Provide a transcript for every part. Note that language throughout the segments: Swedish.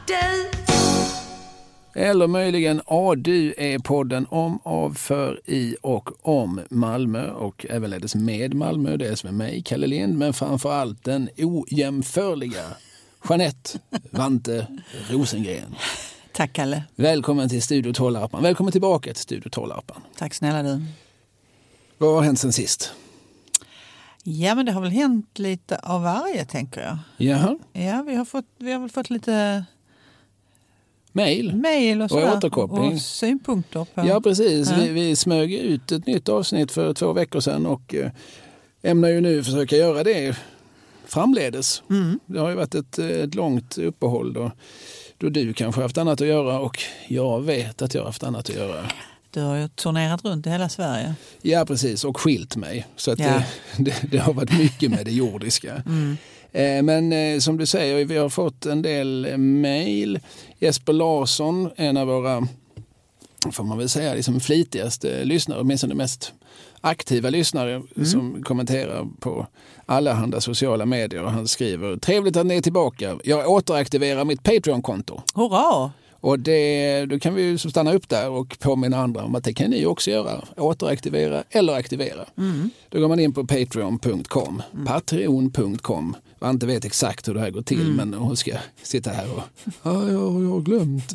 du. Eller möjligen du är podden om, av, för, i och om Malmö och ävenledes med Malmö. Det är som är mig, Kalle Lind, men framförallt den ojämförliga Jeanette Vante Rosengren. Tack Kalle. Välkommen till Studio Tollarpan. Välkommen tillbaka till Studio Tollarpan. Tack snälla du. Vad har hänt sen sist? Ja, men det har väl hänt lite av varje, tänker jag. Jaha. Ja, vi har väl fått lite Mail och sådär, återkoppling. Och synpunkter på. Ja, precis. Ja. Vi smög ut ett nytt avsnitt för 2 veckor sedan och ämnar ju nu försöka göra det framledes. Mm. Det har ju varit ett långt uppehåll då du kanske har haft annat att göra och jag vet att jag har haft annat att göra. Du har ju turnerat runt i hela Sverige. Ja, precis. Och skilt mig. Så att det har varit mycket med det jordiska. Mm. Men som du säger, vi har fått en del mejl. Jesper Larsson, en av våra, får man väl säga, liksom flitigaste lyssnare, åtminstone mest aktiva lyssnare som kommenterar på allehanda sociala medier. Och han skriver: trevligt att ni är tillbaka. Jag återaktiverar mitt Patreon-konto. Hurra! Och då kan vi ju stanna upp där och påminna andra om att det kan ni också göra. Återaktivera eller aktivera. Mm. Då går man in på patreon.com. Patreon.com. Jag inte vet exakt hur det här går till, men hon ska sitta här och jag har glömt.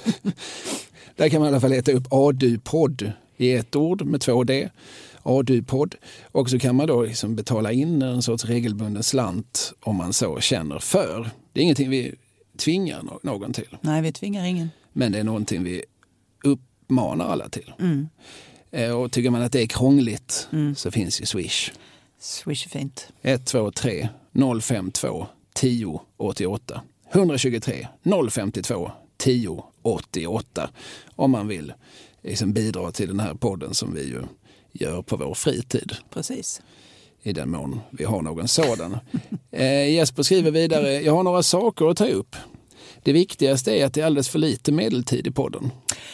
Där kan man i alla fall leta upp ADU-podd i ett ord med 2D. ADU-podd. Och så kan man då liksom betala in en sorts regelbunden slant om man så känner för. Det är ingenting vi tvingar någon till. Nej, vi tvingar ingen. Men det är någonting vi uppmanar alla till. Och tycker man att det är krångligt så finns ju Swish. Swish är fint. 123 052 10 88. 123 052 10 88. Om man vill liksom bidra till den här podden som vi ju gör på vår fritid. Precis. I den mån vi har någon sådan. Jesper skriver vidare: jag har några saker att ta upp. Det viktigaste är att det är alldeles för lite medeltid i podden.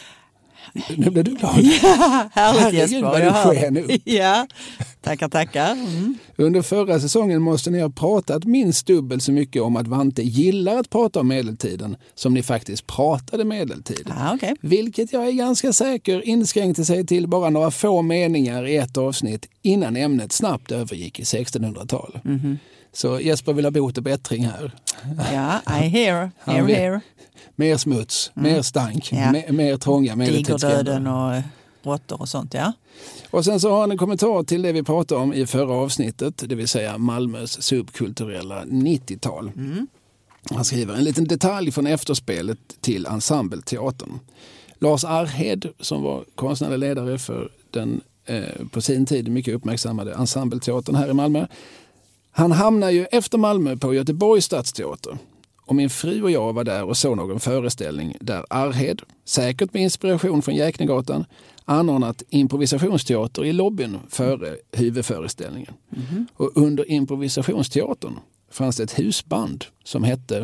Nu blir du glad. Ja, härligt Jesper. Vad du sker nu. Ja, tackar. Under förra säsongen måste ni ha pratat minst dubbelt så mycket om att Vante gillar att prata om medeltiden som ni faktiskt pratade medeltid. Okay. Vilket jag är ganska säker inskränkte sig till bara några få meningar i ett avsnitt innan ämnet snabbt övergick i 1600-tal. Mm-hmm. Så Jesper vill ha bot och bättring här. Ja, I hear. Mer smuts, mer stank, mer trånga digerdöden och råttor och sånt, ja. Och sen så har han en kommentar till det vi pratade om i förra avsnittet, det vill säga Malmös subkulturella 90-tal. Han skriver: en liten detalj från efterspelet till Ensembleteatern. Lars Arhed, som var konstnärlig ledare för den på sin tid mycket uppmärksammade Ensembleteatern här i Malmö, han hamnar ju efter Malmö på Göteborgs stadsteater. Och min fru och jag var där och såg någon föreställning där Arhed, säkert med inspiration från Jäknegatan, anordnat improvisationsteater i lobbyn före huvudföreställningen. Mm-hmm. Och under improvisationsteatern fanns det ett husband som hette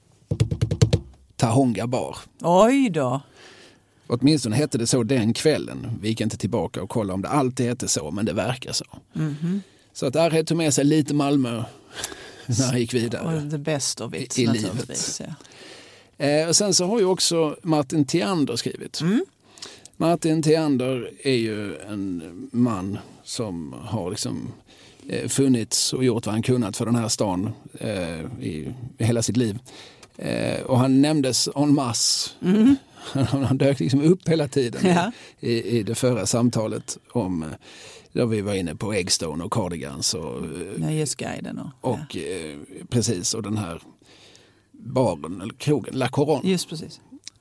Tahonga Bar. Oj då! Åtminstone hette det så den kvällen. Vi gick inte tillbaka och kolla om det alltid hette så, men det verkar så. Mm-hmm. Så att Arhed tog med sig lite Malmö när han gick vidare. Och the best of it, i livet. Ja. Och sen så har ju också Martin Theander skrivit. Martin Theander är ju en man som har liksom funnits och gjort vad han kunnat för den här stan i hela sitt liv. Och han nämndes en masse. Han dök liksom upp hela tiden i det förra samtalet om... Då vi var inne på Eggstone och Cardigans och Nöjesguiden och precis, och den här baren eller krogen, La Couronne. Just precis.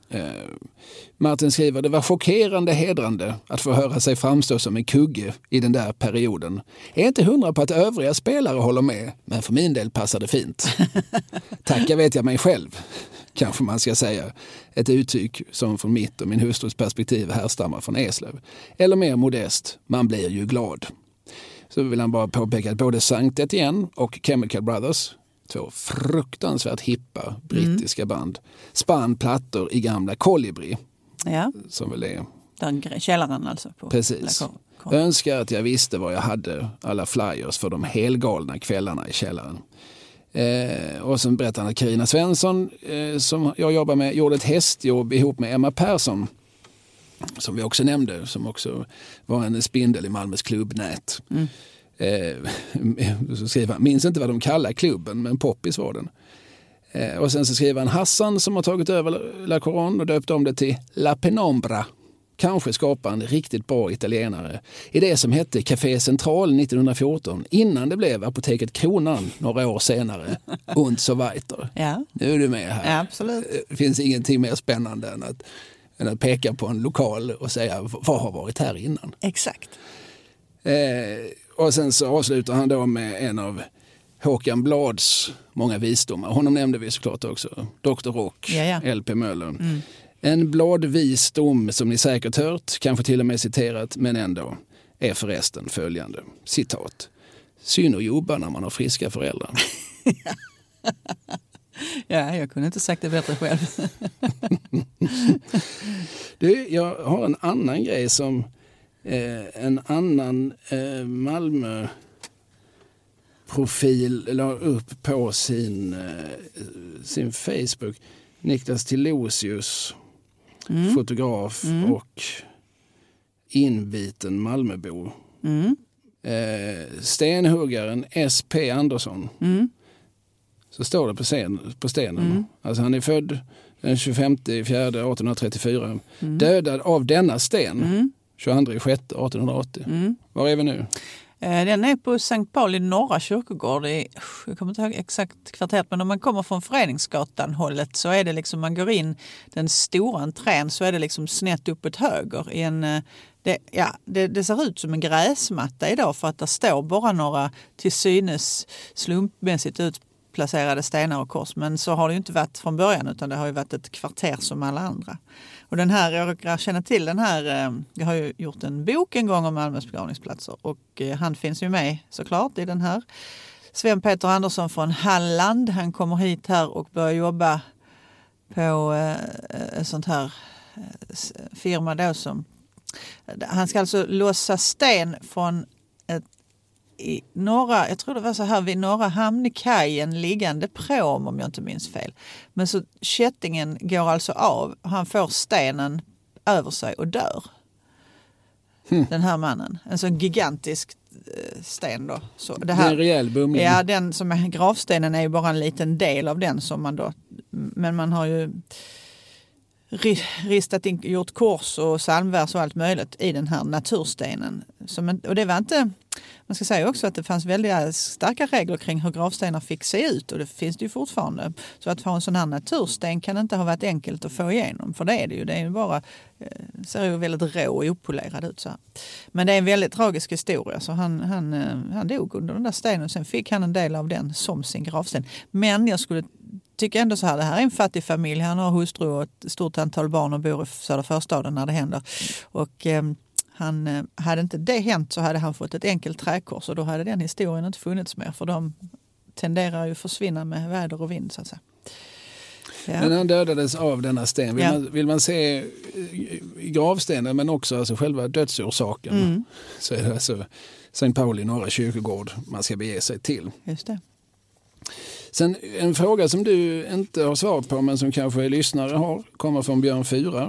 Martin skriver: det var chockerande hedrande att få höra sig framstå som en kugge i den där perioden. Jag är inte 100 på att övriga spelare håller med, men för min del passar det fint. Tacka vet jag mig själv, kanske man ska säga. Ett uttryck som från mitt och min hustrus perspektiv härstammar från Eslöv. Eller mer modest, man blir ju glad. Så vill han bara påpeka att både Sankt Etienne och Chemical Brothers, 2 fruktansvärt hippa brittiska band, spann plattor i gamla Kolibri. Ja. Som väl är... Den källaren alltså. På precis. Önskar att jag visste var jag hade alla flyers för de helgalna kvällarna i källaren. Och sen berättar han att Carina Svensson, som jag jobbar med, gjorde ett hästjobb ihop med Emma Persson, som vi också nämnde, som också var en spindel i Malmös klubbnät. Så skriver han, minns inte vad de kallar klubben, men poppis var den. Och sen så skriver han Hassan, som har tagit över La Coron och döpt om det till La Penombra. Kanske skapa en riktigt bra italienare i det som hette Café Central 1914, innan det blev Apoteket Kronan några år senare. Und so weiter. Ja. Nu är du med här. Ja, absolut. Det finns ingenting mer spännande än att peka på en lokal och säga vad har varit här innan. Exakt. Och sen så avslutar han då med en av Håkan Blads många visdomar. Honom nämnde vi såklart också. Dr. Rock, LP Möller. En bladvisdom som ni säkert hört, kanske till och med citerat, men ändå är förresten följande. Citat. Synd att jobba när man har friska föräldrar. Ja, jag kunde inte sagt det bättre själv. Du, jag har en annan grej som en annan Malmö-profil la upp på sin Facebook. Niklas Tillosius, fotograf och inviten Malmöbo. Stenhuggaren S.P. Andersson. Så står det på stenen. Alltså han är född den 25/4/1834. Dödad av denna sten 22/6/1880. Var är vi nu? Den är på Sankt Pauli norra kyrkogård. Jag kommer inte ihåg exakt kvarteret, men om man kommer från Föreningsgatan hållet så är det liksom, man går in den stora entrén så är det liksom snett uppåt höger. Det ser ut som en gräsmatta idag, för att det står bara några till synes slumpmässigt utplacerade stenar och kors. Men så har det ju inte varit från början, utan det har ju varit ett kvarter som alla andra. Och den här, jag känner till den här, jag har ju gjort en bok en gång om Malmös begravningsplatser, och han finns ju med såklart i den här. Sven Peter Andersson från Halland, han kommer hit här och börjar jobba på en sånt här firma då som, han ska alltså lossa sten från i norra, jag tror det var så här vid norra hamnkajen liggande pråm, om jag inte minns fel. Men så kättingen går alltså av, han får stenen över sig och dör. Den här mannen. En sån gigantisk sten då. Så det här, är en rejäl bumling. Ja, den som är gravstenen är ju bara en liten del av den som man då, men man har ju ristat in, gjort kors och psalmvers och allt möjligt i den här naturstenen. Och det var inte, man ska säga också att det fanns väldigt starka regler kring hur gravstenar fick se ut, och det finns det ju fortfarande. Så att ha en sån här natursten kan inte ha varit enkelt att få igenom, för det är ju bara, ser ju väldigt rå och opolerad ut så här. Men det är en väldigt tragisk historia, så han dog under den där stenen, och sen fick han en del av den som sin gravsten. Men jag skulle tycker ändå så här, det här är en fattig familj. Han har hustru och ett stort antal barn och bor i Söderförstaden när det händer. Och hade inte det hänt så hade han fått ett enkelt träkors, och då hade den historien inte funnits mer, för de tenderar ju försvinna med väder och vind så att säga. Ja. Men han dödades av denna sten. Vill man se gravstenen men också alltså själva dödsorsaken, så är det alltså Sankt Pauli norra kyrkogård man ska bege sig till. Just det. Sen en fråga som du inte har svar på, men som kanske lyssnare har, kommer från Björn Fyra.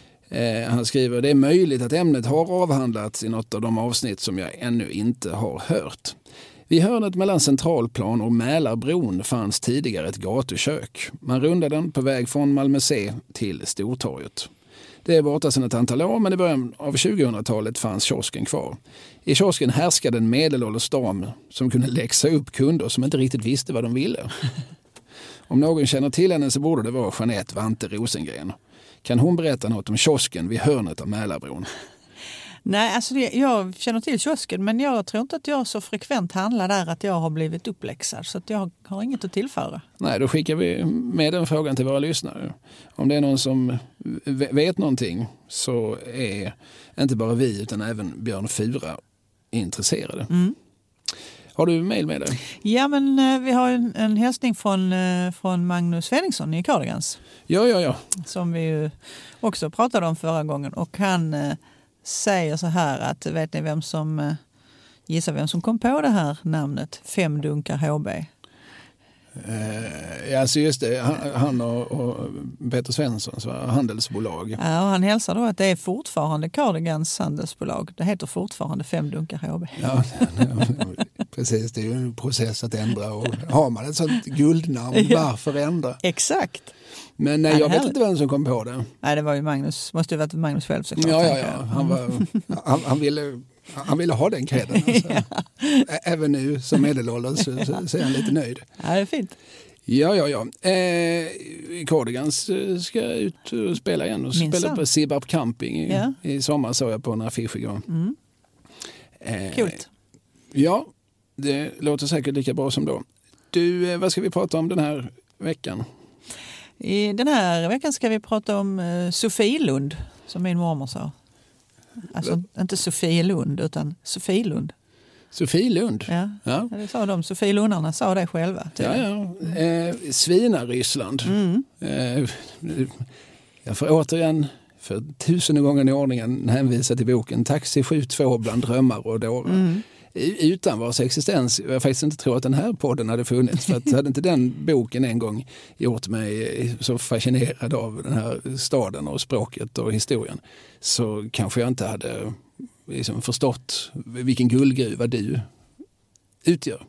Han skriver, det är möjligt att ämnet har avhandlats i något av de avsnitt som jag ännu inte har hört. Vid hörnet mellan Centralplan och Mälarbron fanns tidigare ett gatukök. Man rundade den på väg från Malmö C till Stortorget. Det är borta sedan ett antal år, men i början av 2000-talet fanns kiosken kvar. I kiosken härskade en medelålders dam som kunde läxa upp kunder som inte riktigt visste vad de ville. Om någon känner till henne så borde det vara Jeanette Vante Rosengren. Kan hon berätta något om kiosken vid hörnet av Mälarbron? Nej, alltså jag känner till kiosken, men jag tror inte att jag så frekvent handlar där att jag har blivit uppläxad, så att jag har inget att tillföra. Nej, då skickar vi med den frågan till våra lyssnare. Om det är någon som vet någonting så är inte bara vi utan även Björn Fyra intresserade. Har du mejl med dig? Ja, men vi har en hälsning från Magnus Svenningsson i Cardigans. Ja. Som vi ju också pratade om förra gången, och han säger så här att, vet ni gissa vem som kom på det här namnet 5 dunkar HB? Alltså just det, han och Peter Svenssons handelsbolag. Ja, och han hälsar då att det är fortfarande Cardigans handelsbolag. Det heter fortfarande 5 Dunkar HB. Ja, precis. Det är ju en process att ändra. Och har man ett sånt guldnamn, varför ändra? Exakt. Men jag vet inte vem som kom på det. Nej, det var ju Magnus. Måste ju varit Magnus själv såklart. Ja. Han ville ha den kreden. Alltså. Även nu som medelålders så är han lite nöjd. Ja, det är fint. Ja. Cardigans ska ut och spela igen. Och spela på Sibbarp Camping i sommar, såg jag på en affisch igår. Coolt. Ja, det låter säkert lika bra som då. Du, vad ska vi prata om den här veckan? I den här veckan ska vi prata om Sofielund, som min mormor sa. Alltså inte Sofielund utan Sofielund. Sofielund? Ja, det sa de. Sofielundarna sa det själva. Svinaryssland. Jag får återigen för 1000:e gången i ordningen hänvisa till boken Taxi 72 bland drömmar och dårar. Utan vars existens jag faktiskt inte tror att den här podden hade funnits. För att hade inte den boken en gång gjort mig så fascinerad av den här staden och språket och historien, så kanske jag inte hade liksom förstått vilken guldgruva du utgör.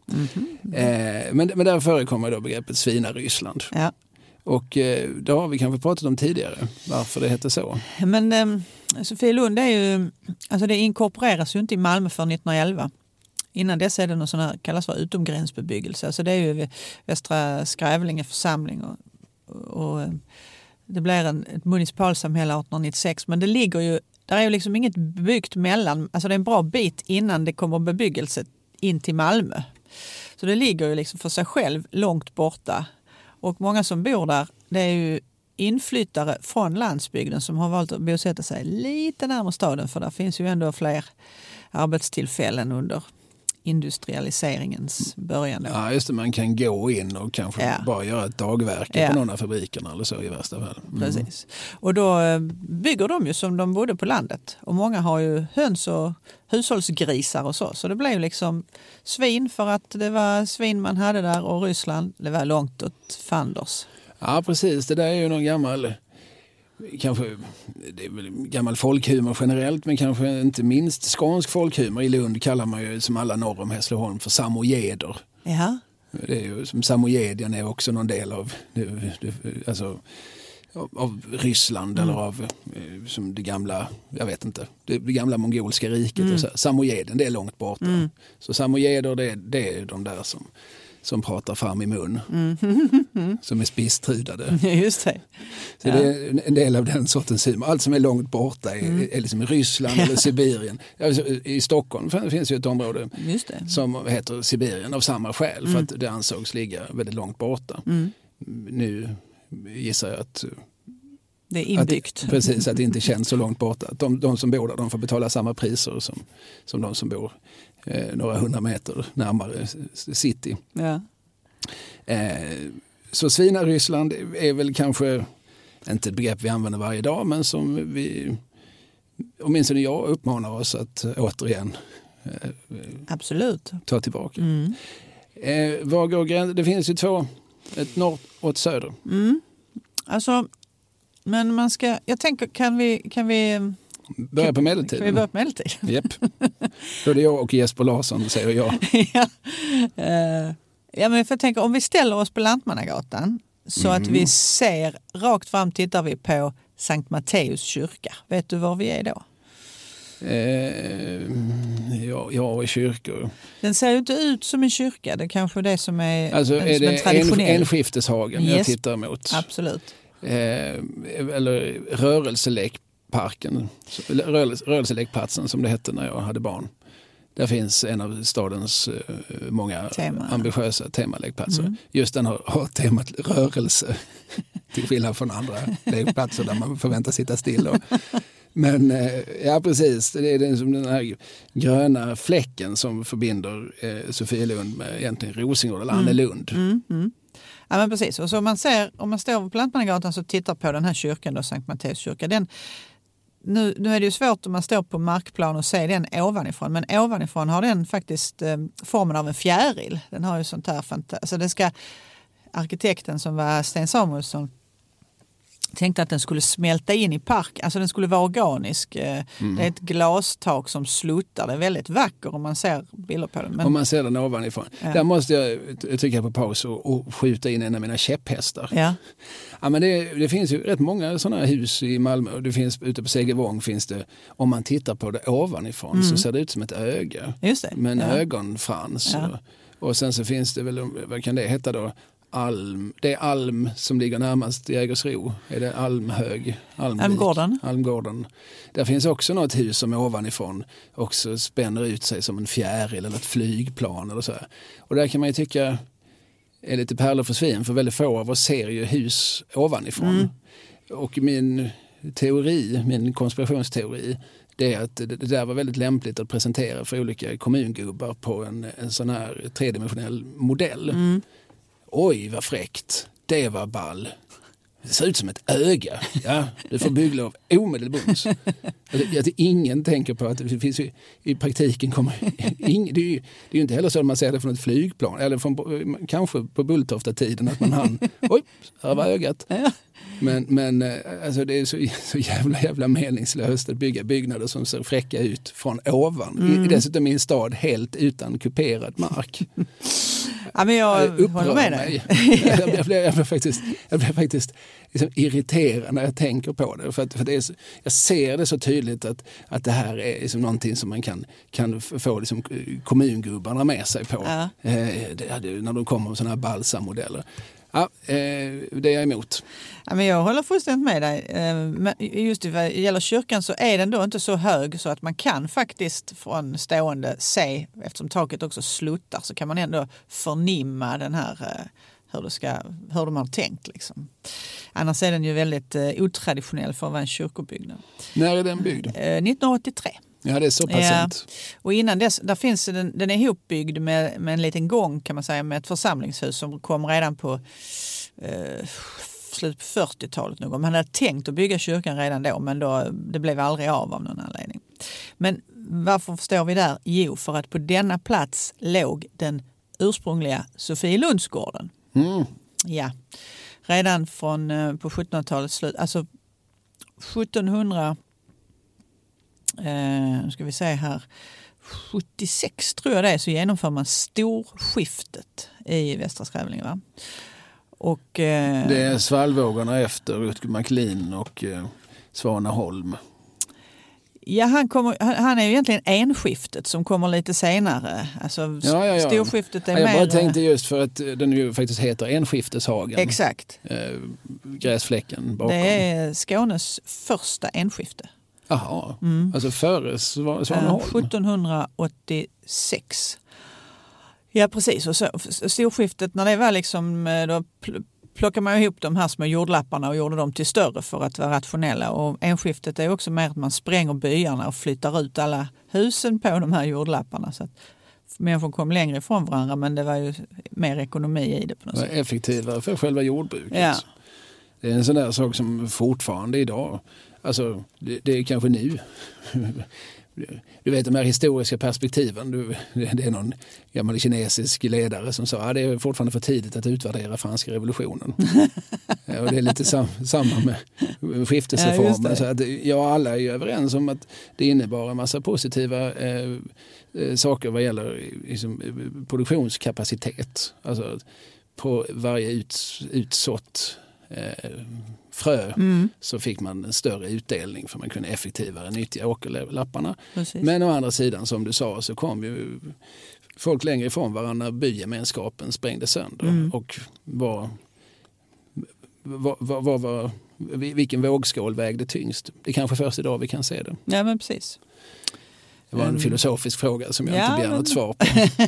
Men där förekommer då begreppet Svinaryssland. Ja. Och då har vi kanske pratat om tidigare varför det heter så. Men Sofielund är ju, alltså det inkorporeras ju inte i Malmö för 1911. Innan dess är det något sån här, kallas för utomgränsbebyggelse. Alltså det är ju Västra Skrävlinge församling och det blir ett municipalsamhälle 1896. Men det ligger ju, där är ju liksom inget byggt mellan, alltså det är en bra bit innan det kommer bebyggelse in till Malmö. Så det ligger ju liksom för sig själv långt borta. Och många som bor där, det är ju inflyttare från landsbygden som har valt att bosätta sig lite närmare staden, för där finns ju ändå fler arbetstillfällen under industrialiseringens början. Ja, just det. Man kan gå in och kanske bara göra ett dagverke på någon av fabrikerna eller så i värsta fall. Precis. Och då bygger de ju som de bodde på landet. Och många har ju höns och hushållsgrisar och så. Så det blev ju liksom svin, för att det var svin man hade där, och Ryssland, det var långt åt fanders. Ja, precis. Det där är ju någon gammal, kanske det är väl gammal folkhumor generellt, men kanske inte minst skånsk folkhumor. I Lund kallar man ju, som alla norr om Hässleholm, för samojeder. Ja. Det är ju, som samojeden är också någon del av alltså av Ryssland eller av som det gamla, jag vet inte, det gamla mongolska riket. Och så. Samojeden, det är långt borta. Så samojeder, det är de där som pratar fram i mun. Som är spisstrudade. Just det. Så det är en del av den sortens humor. Allt som är långt borta är liksom i Ryssland eller Sibirien. Alltså, i Stockholm finns ju ett område som heter Sibirien av samma skäl. För att det ansågs ligga väldigt långt borta. Nu gissar jag att det är inbyggt. Precis, att det inte känns så långt borta. Att de som bor där, de får betala samma priser som de som bor några 100 meter närmare city. Ja. Så Svinaryssland är väl kanske inte ett begrepp vi använder varje dag, men som vi, åtminstone jag, uppmanar oss att återigen absolut ta tillbaka. Var går gränsen? Det finns ju två, ett norr och ett söder. Alltså, men man ska, jag tänker, kan vi börja på medeltiden? Kan vi börja på medeltid? Japp. Då är det jag och Jesper Larsson, säger jag. Ja, men jag tänker, om vi ställer oss på Lantmannagatan så att vi ser, rakt fram tittar vi på Sankt Matteus kyrka. Vet du var vi är då? Ja, i kyrkor. Den ser ju inte ut som en kyrka. Det är kanske det som är, alltså, är det traditionell. Enskifteshagen jag tittar mot? Absolut. Eller rörelselekparken, rörelselekplatsen som det hette när jag hade barn. Där finns en av stadens många ambitiösa temalekplatser. Just den har temat rörelse, till skillnad från andra lekplatser där man förväntas sitta still. Men ja, precis, det är som den här gröna fläcken som förbinder Sofielund med egentligen Rosengård eller Annelund. Ja, men precis. Och så om man står på Lantmannagatan så tittar på den här kyrkan då, Sankt Matteus kyrka. Nu är det ju svårt om man står på markplan och ser den ovanifrån, men ovanifrån har den faktiskt formen av en fjäril. Den har ju sånt här alltså arkitekten som var Sten Samuelsson tänkte att den skulle smälta in i park. Alltså den skulle vara organisk. Det är ett glastak som sluttar. Det är väldigt vacker om man ser bilder på den. Men... Om man ser den ovanifrån. Ja. Där måste jag trycka på paus och skjuta in en av mina käpphästar. Ja. Ja, men det finns ju rätt många sådana hus i Malmö. Det finns ute på Segervång finns det, om man tittar på det ovanifrån så ser det ut som ett öga. Just det. Med en ögonfrans. Ja. Och sen så finns det väl, vad kan det heta då? Det är Alm som ligger närmast Jägersro. Är det Almhög? Almgården. Där finns också något hus som ovanifrån också spänner ut sig som en fjäril eller ett flygplan eller så här. Och där kan man ju tycka är lite pärlor för svin, för väldigt få av oss ser ju hus ovanifrån. Och min konspirationsteori, det är att det där var väldigt lämpligt att presentera för olika kommungubbar på en sån här tredimensionell modell. Oj, vad fräckt. Det var ball. Det ser ut som ett öga. Ja, du får bygglov omedelbart. Att ingen tänker på att det finns ju, i praktiken kommer det är ju inte heller så att man ser det från ett flygplan eller från, kanske på Bulltofta-tiden att man hann. Oj, här var ögat. Men alltså det är så jävla meningslöst att bygga byggnader som ser fräcka ut från ovan. Dessutom i en stad helt utan kuperad mark. Ja, men jag håller med dig. Jag blir faktiskt liksom irriterad när jag tänker på det. För det är så, jag ser det så tydligt att det här är liksom någonting som man kan få liksom kommungubbarna med sig på. Ja. När de kommer med sådana här balsamodeller. Ja, det är jag emot. Ja, men jag håller fullständigt med dig. Men just vad gäller kyrkan så är den då inte så hög så att man kan faktiskt från stående se, eftersom taket också sluttar, så kan man ändå förnimma den här hur de har tänkt. Liksom. Annars är den ju väldigt otraditionell för att vara en kyrkobyggnad. När är den byggd? 1983. Ja, det är så pass sent. Och innan dess, där finns den är ihopbyggd med en liten gång kan man säga, med ett församlingshus som kom redan på slutet på 40-talet någon. Man hade tänkt att bygga kyrkan redan då, men det blev aldrig av någon anledning. Men varför står vi där? Jo, för att på denna plats låg den ursprungliga Sofielundsgården. Ja, redan från på 1700-talets slut, alltså 1700 nu ska vi se här 76 tror jag det är, så genomför man storskiftet i Västra Skrävlinge, va? Och, det är svallvågorna efter Rutger Macklin och Svanaholm. Ja, han är ju egentligen enskiftet som kommer lite senare. Alltså storskiftet är jag mer... bara tänkte just för att den ju faktiskt heter Enskifteshagen. Exakt. Gräsfläcken bakom. Det är Skånes första enskifte. Jaha, alltså före Svanaholm. 1786. Ja, precis. Och så, storskiftet, när det var liksom, då plockar man ihop de här små jordlapparna och gjorde dem till större för att vara rationella. Och enskiftet är också mer att man spränger byarna och flyttar ut alla husen på de här jordlapparna. Så att människor kom längre ifrån varandra, men det var ju mer ekonomi i det på något sätt. Effektivare för själva jordbruket. Ja. Det är en sån där sak som fortfarande idag, alltså det är kanske nu. Du vet de här historiska perspektiven. Det är någon gammal kinesisk ledare som sa att det är fortfarande för tidigt att utvärdera franska revolutionen. Och det är lite samma med skiftesreformen. Ja, så att alla är ju överens om att det innebar en massa positiva saker vad gäller liksom, produktionskapacitet. Alltså på varje utsått frö så fick man en större utdelning för man kunde effektivare nyttja åkerlapparna. Precis. Men å andra sidan, som du sa, så kom ju folk längre ifrån varandra, bygemenskapen sprängde sönder. Och vilken vågskål vägde tyngst? Det är kanske först idag vi kan se det. Ja, men precis. Det var en filosofisk fråga som jag inte begär något svar på.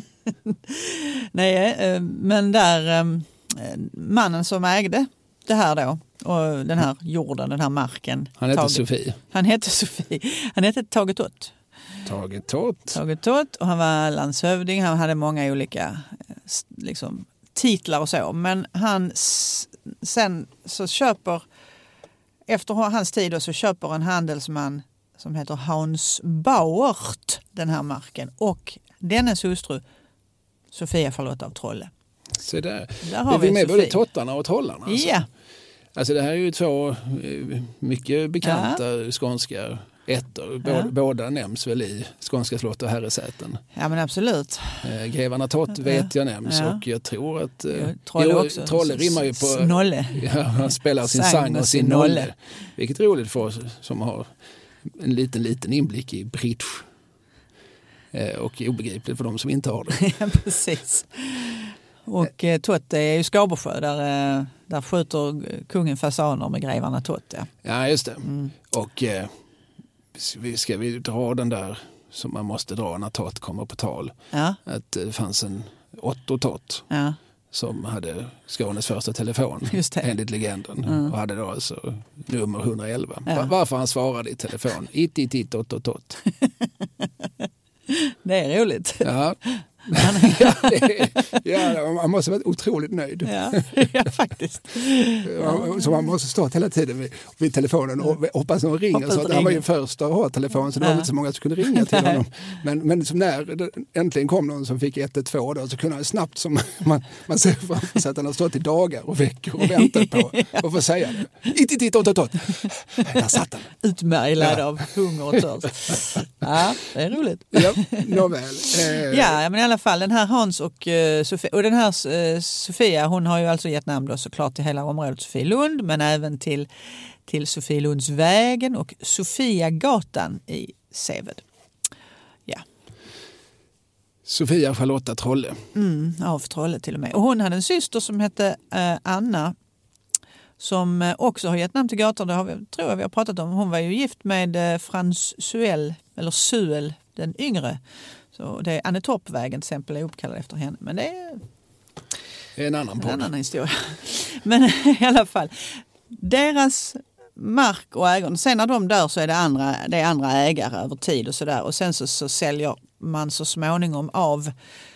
Nej, men där mannen som ägde det här då, och den här jorden, den här marken. Han hette Sofie. Han hette Tage Tott. Tage Tott. Och han var landshövding. Han hade många olika liksom, titlar och så. Men han sen så köper, efter hans tid så köper en handelsman som heter Hans Bauert den här marken. Och dennes hustru Sofia Charlotte av Trolle. Så där har vi med Sofie. både tottarna och trollarna. Alltså. Ja. Alltså det här är ju två mycket bekanta skånska ätter. Båda nämns väl i Skånska slott och herresäten. Ja, men absolut. Grevarna Tott vet jag nämns och jag tror att Trolle rimmar ju på Snolle. Ja, han spelar sin sang och sin nolle. Vilket är roligt för oss som har en liten inblick i bridge. Och obegripligt för de som inte har det. Ja, precis. Och Tott är ju Skabersjö där skjuter kungen fasaner med grevarna Tott. Ja, just det. Och ska vi dra den där som man måste dra när Tott kommer på tal. Ja. Att det fanns en Otto Tott som hade Skånes första telefon enligt legenden. Och hade då alltså nummer 111. Varför han svarade i telefon. It, Otto Tott. Det är roligt. Ja. Man måste vara otroligt nöjd. Ja, faktiskt. Så man måste stå hela tiden vid telefonen och hoppas att de ringer. Så att han var ju först att ha telefon så det var inte så många som kunde ringa till honom. Men som när det äntligen kom någon som fick 112 då, så kunde han snabbt som man ser framför sig att han har stått i dagar och veckor och väntat på att få säga det. It, där satt han. Utmärglad av hunger och törst. Ja, det är roligt. Ja, nåväl. Ja, men i alla fall den här Hans och Sofia, och den här Sofia, hon har ju alltså gett namn då såklart till hela området Sofielund, men även till Sofielundsvägen och Sofiagatan i Seved. Ja. Sofia Charlotta Trolle. Av Trolle till och med. Och hon hade en syster som hette Anna som också har gett namn till gator. Det tror jag vi har pratat om. Hon var ju gift med Frans Suell, eller Suell den yngre. Så det är Annetorpvägen till exempel är uppkallad efter henne. Men det är en annan historia. Men i alla fall, deras mark och ägare, sen när de dör så är det andra ägare över tid och sådär. Och sen så säljer man så småningom av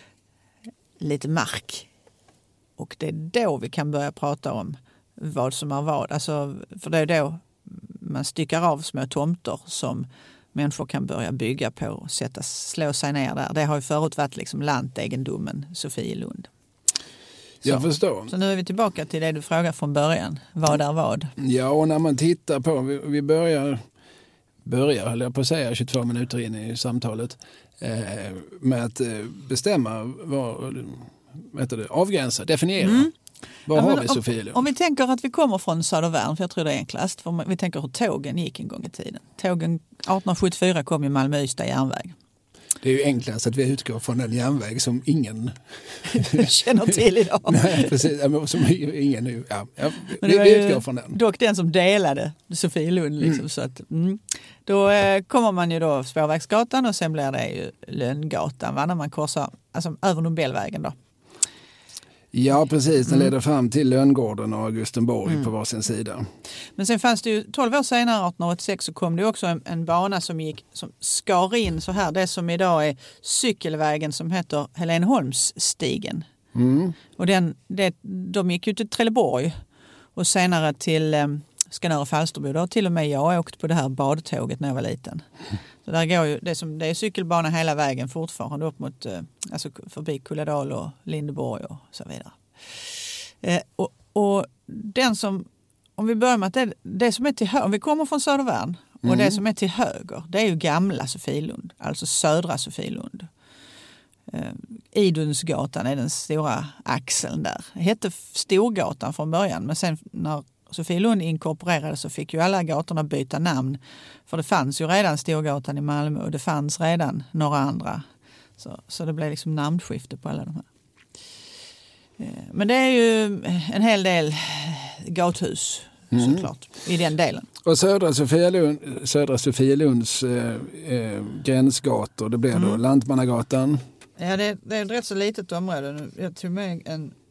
lite mark. Och det är då vi kan börja prata om vad som är vad. Alltså, för det är då man styckar av små tomter som människor kan börja bygga på och slå sig ner där. Det har ju förut varit liksom lantegendomen Sofielund. Jag förstår. Så nu är vi tillbaka till det du frågade från början. Vad är vad? Ja, och när man tittar på, vi börjar höll jag på att säga 22 minuter in i samtalet, med att bestämma avgränsa, definiera. Vad har vi Sofielund? Om vi tänker att vi kommer från Södervärn, för jag tror det är enklast, för vi tänker hur tågen gick en gång i tiden. Tågen 1874 kom ju Malmö-Ystad järnväg. Det är ju enklast att vi utgår från en järnväg som ingen känner till idag. Nej, precis. Som ingen nu. Ja, vi utgår från den. Dock den som delade Sofielund. Liksom, så att, då kommer man ju då Spårvägsgatan och sen blir det ju Lönngatan när man korsar alltså, över Nobelvägen då. Ja, precis. Den leder fram till Lönngården och Augustenborg på varsin sida. Men sen fanns det ju 12 år senare, 1886, så kom det också en bana som skar in så här. Det som idag är cykelvägen som heter Helenholmsstigen. Och de gick ju till Trelleborg och senare till Skanör och Falsterbo. Då till och med jag åkt på det här badtåget när jag var liten. Så där går ju, det är cykelbana hela vägen fortfarande upp mot, alltså förbi Kulladal och Lindeborg och så vidare. Och den som, om vi börjar med att det som är till höger, om vi kommer från Södervärn och det som är till höger, det är ju gamla Sofielund, alltså södra Sofielund. Idunsgatan är den stora axeln där. Det hette Storgatan från början, men sen när Sofielund inkorporerades så fick ju alla gatorna byta namn. För det fanns ju redan Storgatan i Malmö och det fanns redan några andra. Så det blev liksom namnskifte på alla de här. Men det är ju en hel del gathus såklart i den delen. Och södra Sofielunds gränsgator, det blev då Lantmannagatan. Ja, det är ett rätt så litet område. Jag tog med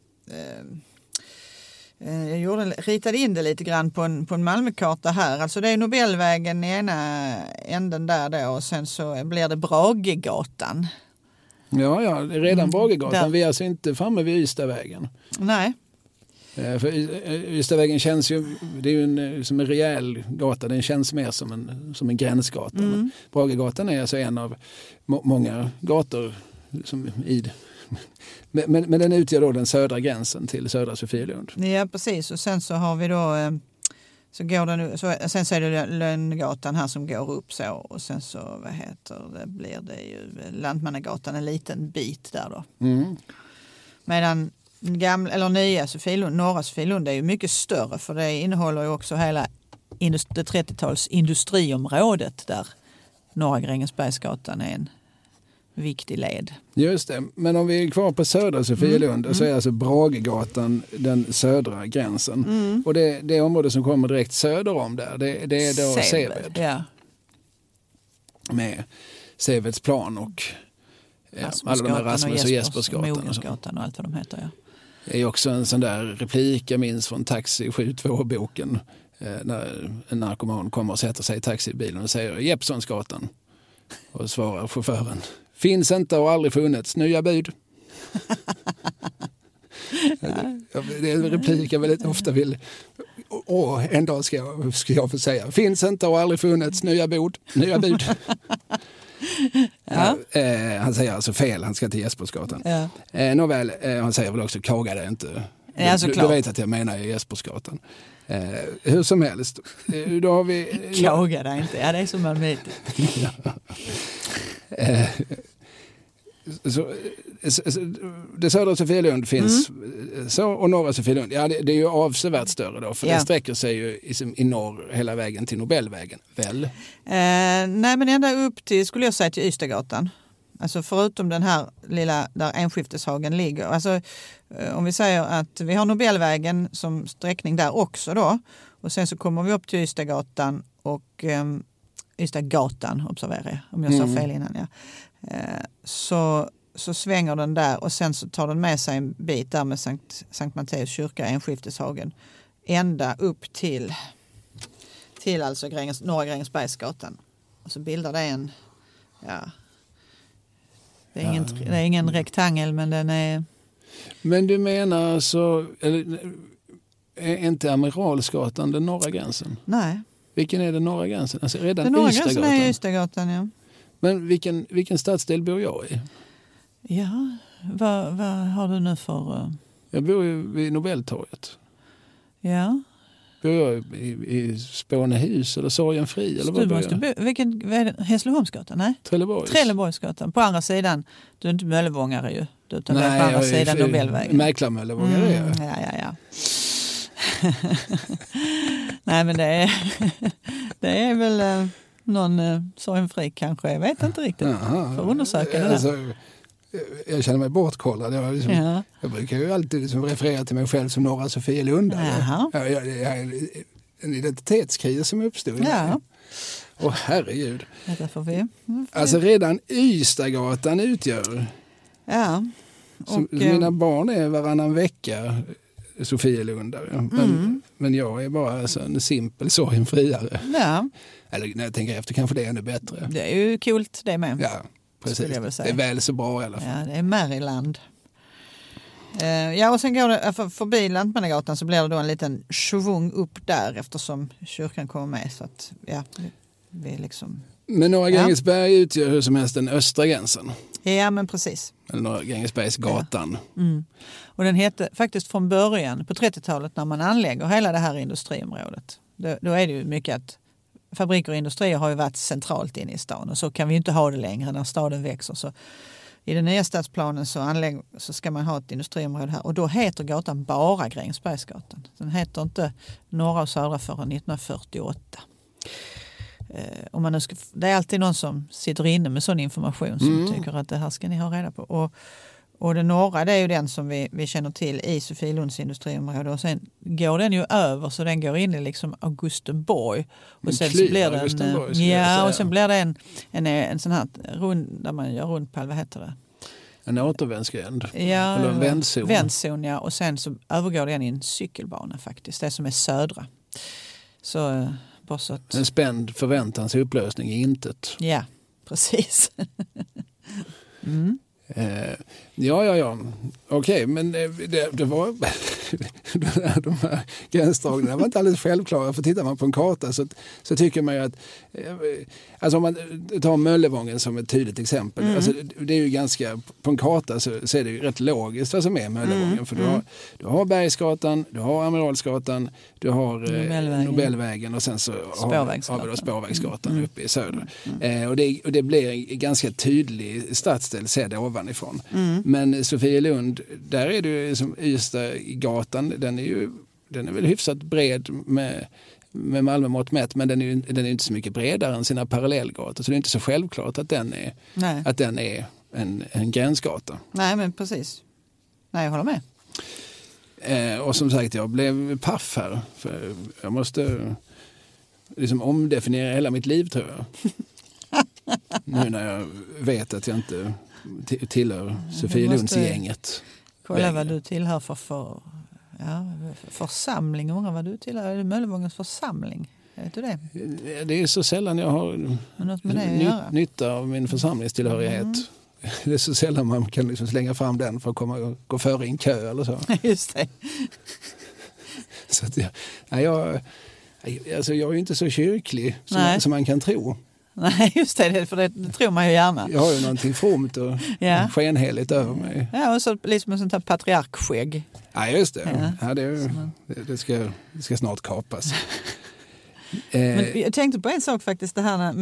jag ritade in det lite grann på en Malmökarta här. Alltså det är Nobelvägen i ena änden där då och sen så blir det Bragegatan. Ja, det är redan Bragegatan. Vi är alltså inte framme vid Ystadvägen. Nej. För Ystadvägen känns ju, det är ju som en rejäl gata, den känns mer som en gränsgata. Men Bragegatan är alltså en av många gator som i Men den utgör då den södra gränsen till södra Sofielund. Ja, precis. Och sen så har vi då sen så är det Lönngatan här som går upp så, och sen så blir det ju Lantmannagatan en liten bit där då. Medan nya Sofielund, norra Sofielund är ju mycket större, för det innehåller ju också hela det 30-tals industriområdet där norra Grängesbergsgatan är en viktig led. Just det, men om vi är kvar på södra Sofielund så är alltså Bragegatan den södra gränsen. Och det område som kommer direkt söder om där, det är då Seved. Ja. Med Seveds plan och alla de här Rasmus och Jespersgatan. Mogensgatan och allt vad de heter, ja. Det är också en sån där replik jag minns från Taxi 72-boken. När en narkoman kommer och sätter sig i taxibilen och säger Jeppsonsgatan. Och svarar chauffören: finns inte och aldrig funnits, nya bud. Det är en replik jag väldigt ofta vill. En dag ska jag få säga: finns inte och aldrig funnits, nya bud. Ja. Han säger alltså fel, han ska till Jespersgatan. Ja. Nåväl, han säger väl också kaga det inte. Ja, du vet att jag menar Jespersgatan. Hur som helst. Då har vi... Kaga det inte, ja det är som man vet. Det södra Sofielund finns så, och norra Sofielund, ja det är ju avsevärt större då, för det sträcker sig ju i norr hela vägen till Nobelvägen, väl? Nej, men ända upp till, skulle jag säga, till Ystadgatan. Alltså förutom den här lilla där Enskifteshagen ligger. Alltså om vi säger att vi har Nobelvägen som sträckning där också då, och sen så kommer vi upp till Ystadgatan och Ystadgatan, observerar jag om jag sa fel innan, ja. Så svänger den där och sen så tar den med sig en bit där med Sankt Matteus kyrka, Enskifteshagen, ända upp till alltså norra Grängesbergsgatan. Och så bildar det en, det är ingen rektangel, men den är... Men du menar så, är inte Amiralsgatan den norra gränsen? Nej. Vilken är den norra gränsen? Alltså redan den norra Ystadgatan. gränsen är Ystadgatan, ja. Men vilken stadsdel bor jag i? Ja, vad har du nu för... Jag bor ju vid Nobeltorget. Ja. Bor jag i Spånehus eller Sorgenfri? Eller vad bor jag? Hässleholmsgatan? Nej. Trelleborgsgatan. På andra sidan, du är inte Möllevångare ju. Utan nej, på andra sidan Nobelvägen. Mäklarmöllevångare är jag. Ja. Nej, men det är väl någon Sorgenfri kanske. Jag vet inte riktigt. För undersöka det där. Alltså, jag känner mig bortkollad. Jag brukar ju alltid referera till mig själv som norra Sofielund. Jag är en identitetskris som uppstod i mig. Åh herregud. Alltså redan Ystadgatan utgör. Ja. Och, mina barn är varannan vecka Sofielundare. Men jag är bara alltså en simpel Sorgenfriare. Ja. Eller när jag tänker efter kanske det är ännu bättre. Det är ju kul det med. Ja, precis. Det är väl så bra i alla fall. Ja, det är Maryland. Och sen går det förbi Lantmannagatan, så blir det då en liten svung upp där eftersom kyrkan kommer med. Så att, vi liksom... Men Norra Grängesberg utgör hur som helst den östra gränsen. Ja, men precis. Eller Norra Grängesbergsgatan. Ja. Och den hette faktiskt från början på 30-talet, när man anlägger hela det här industriområdet. Då är det ju mycket att fabriker och industrier har ju varit centralt inne i stan, och så kan vi ju inte ha det längre när staden växer. Så i den nya stadsplanen så ska man ha ett industriområde här, och då heter gatan bara Grängesbergsgatan. Den heter inte norra och södra förrän 1948. Om man nu det är alltid någon som sitter inne med sån information som tycker att det här ska ni ha reda på. Och den norra, det är ju den som vi känner till i Sofielunds industriområde, och sen går den ju över, så den går in i liksom Augustenborg, och sen så blir den och sen blir det en sån här rund där man gör rundpall, vad heter det? En återvändsgränd. Eller en vändzon. Vändzon, ja, och sen så övergår den i en cykelbana faktiskt, det som är södra. Så bara så att... En spänd förväntans upplösning i intet. Ja, precis. Ja. Okej, men det var de här gränsdragningarna var inte alldeles självklara. För tittar man på en karta så tycker man ju att, alltså om man tar Möllevången som ett tydligt exempel, alltså det är ju ganska, på en karta så är det ju rätt logiskt vad som är Möllevången. För du har Bergsgatan, du har Amiralsgatan, du har Nobelvägen och sen så har vi då Spårvägsgatan uppe i söder. Och det blir ganska tydlig stadsdel sedd ovanifrån. Men Sofielund, där är det ju som Ystadgatan, den är väl hyfsat bred med Malmö mått mätt, men den är inte så mycket bredare än sina parallellgator, så det är inte så självklart att den är en gränsgata. Nej, men precis. Nej, jag håller med. Och som sagt, jag blev paff här. För jag måste liksom omdefiniera hela mitt liv, tror jag. Nu när jag vet att jag inte tillhör Sofielundsgänget. Kolla vad du tillhör för församling. Undrar vad du tillhör. Är det Möllevångens församling? Vet du det? Det är så sällan jag har nytta av min församlingstillhörighet. Det är så sällan man kan liksom slänga fram den för att gå före i en kö eller så. Just det. Så att jag är ju inte så kyrklig som man kan tro. Nej, just det, för det tror man ju gärna. Jag har ju någonting fromt och skenheligt över mig. Ja, och så liksom en sånt här patriarkskägg. Ja, just det. Ja, det ska snart kapas. Men jag tänkte på en sak faktiskt, det här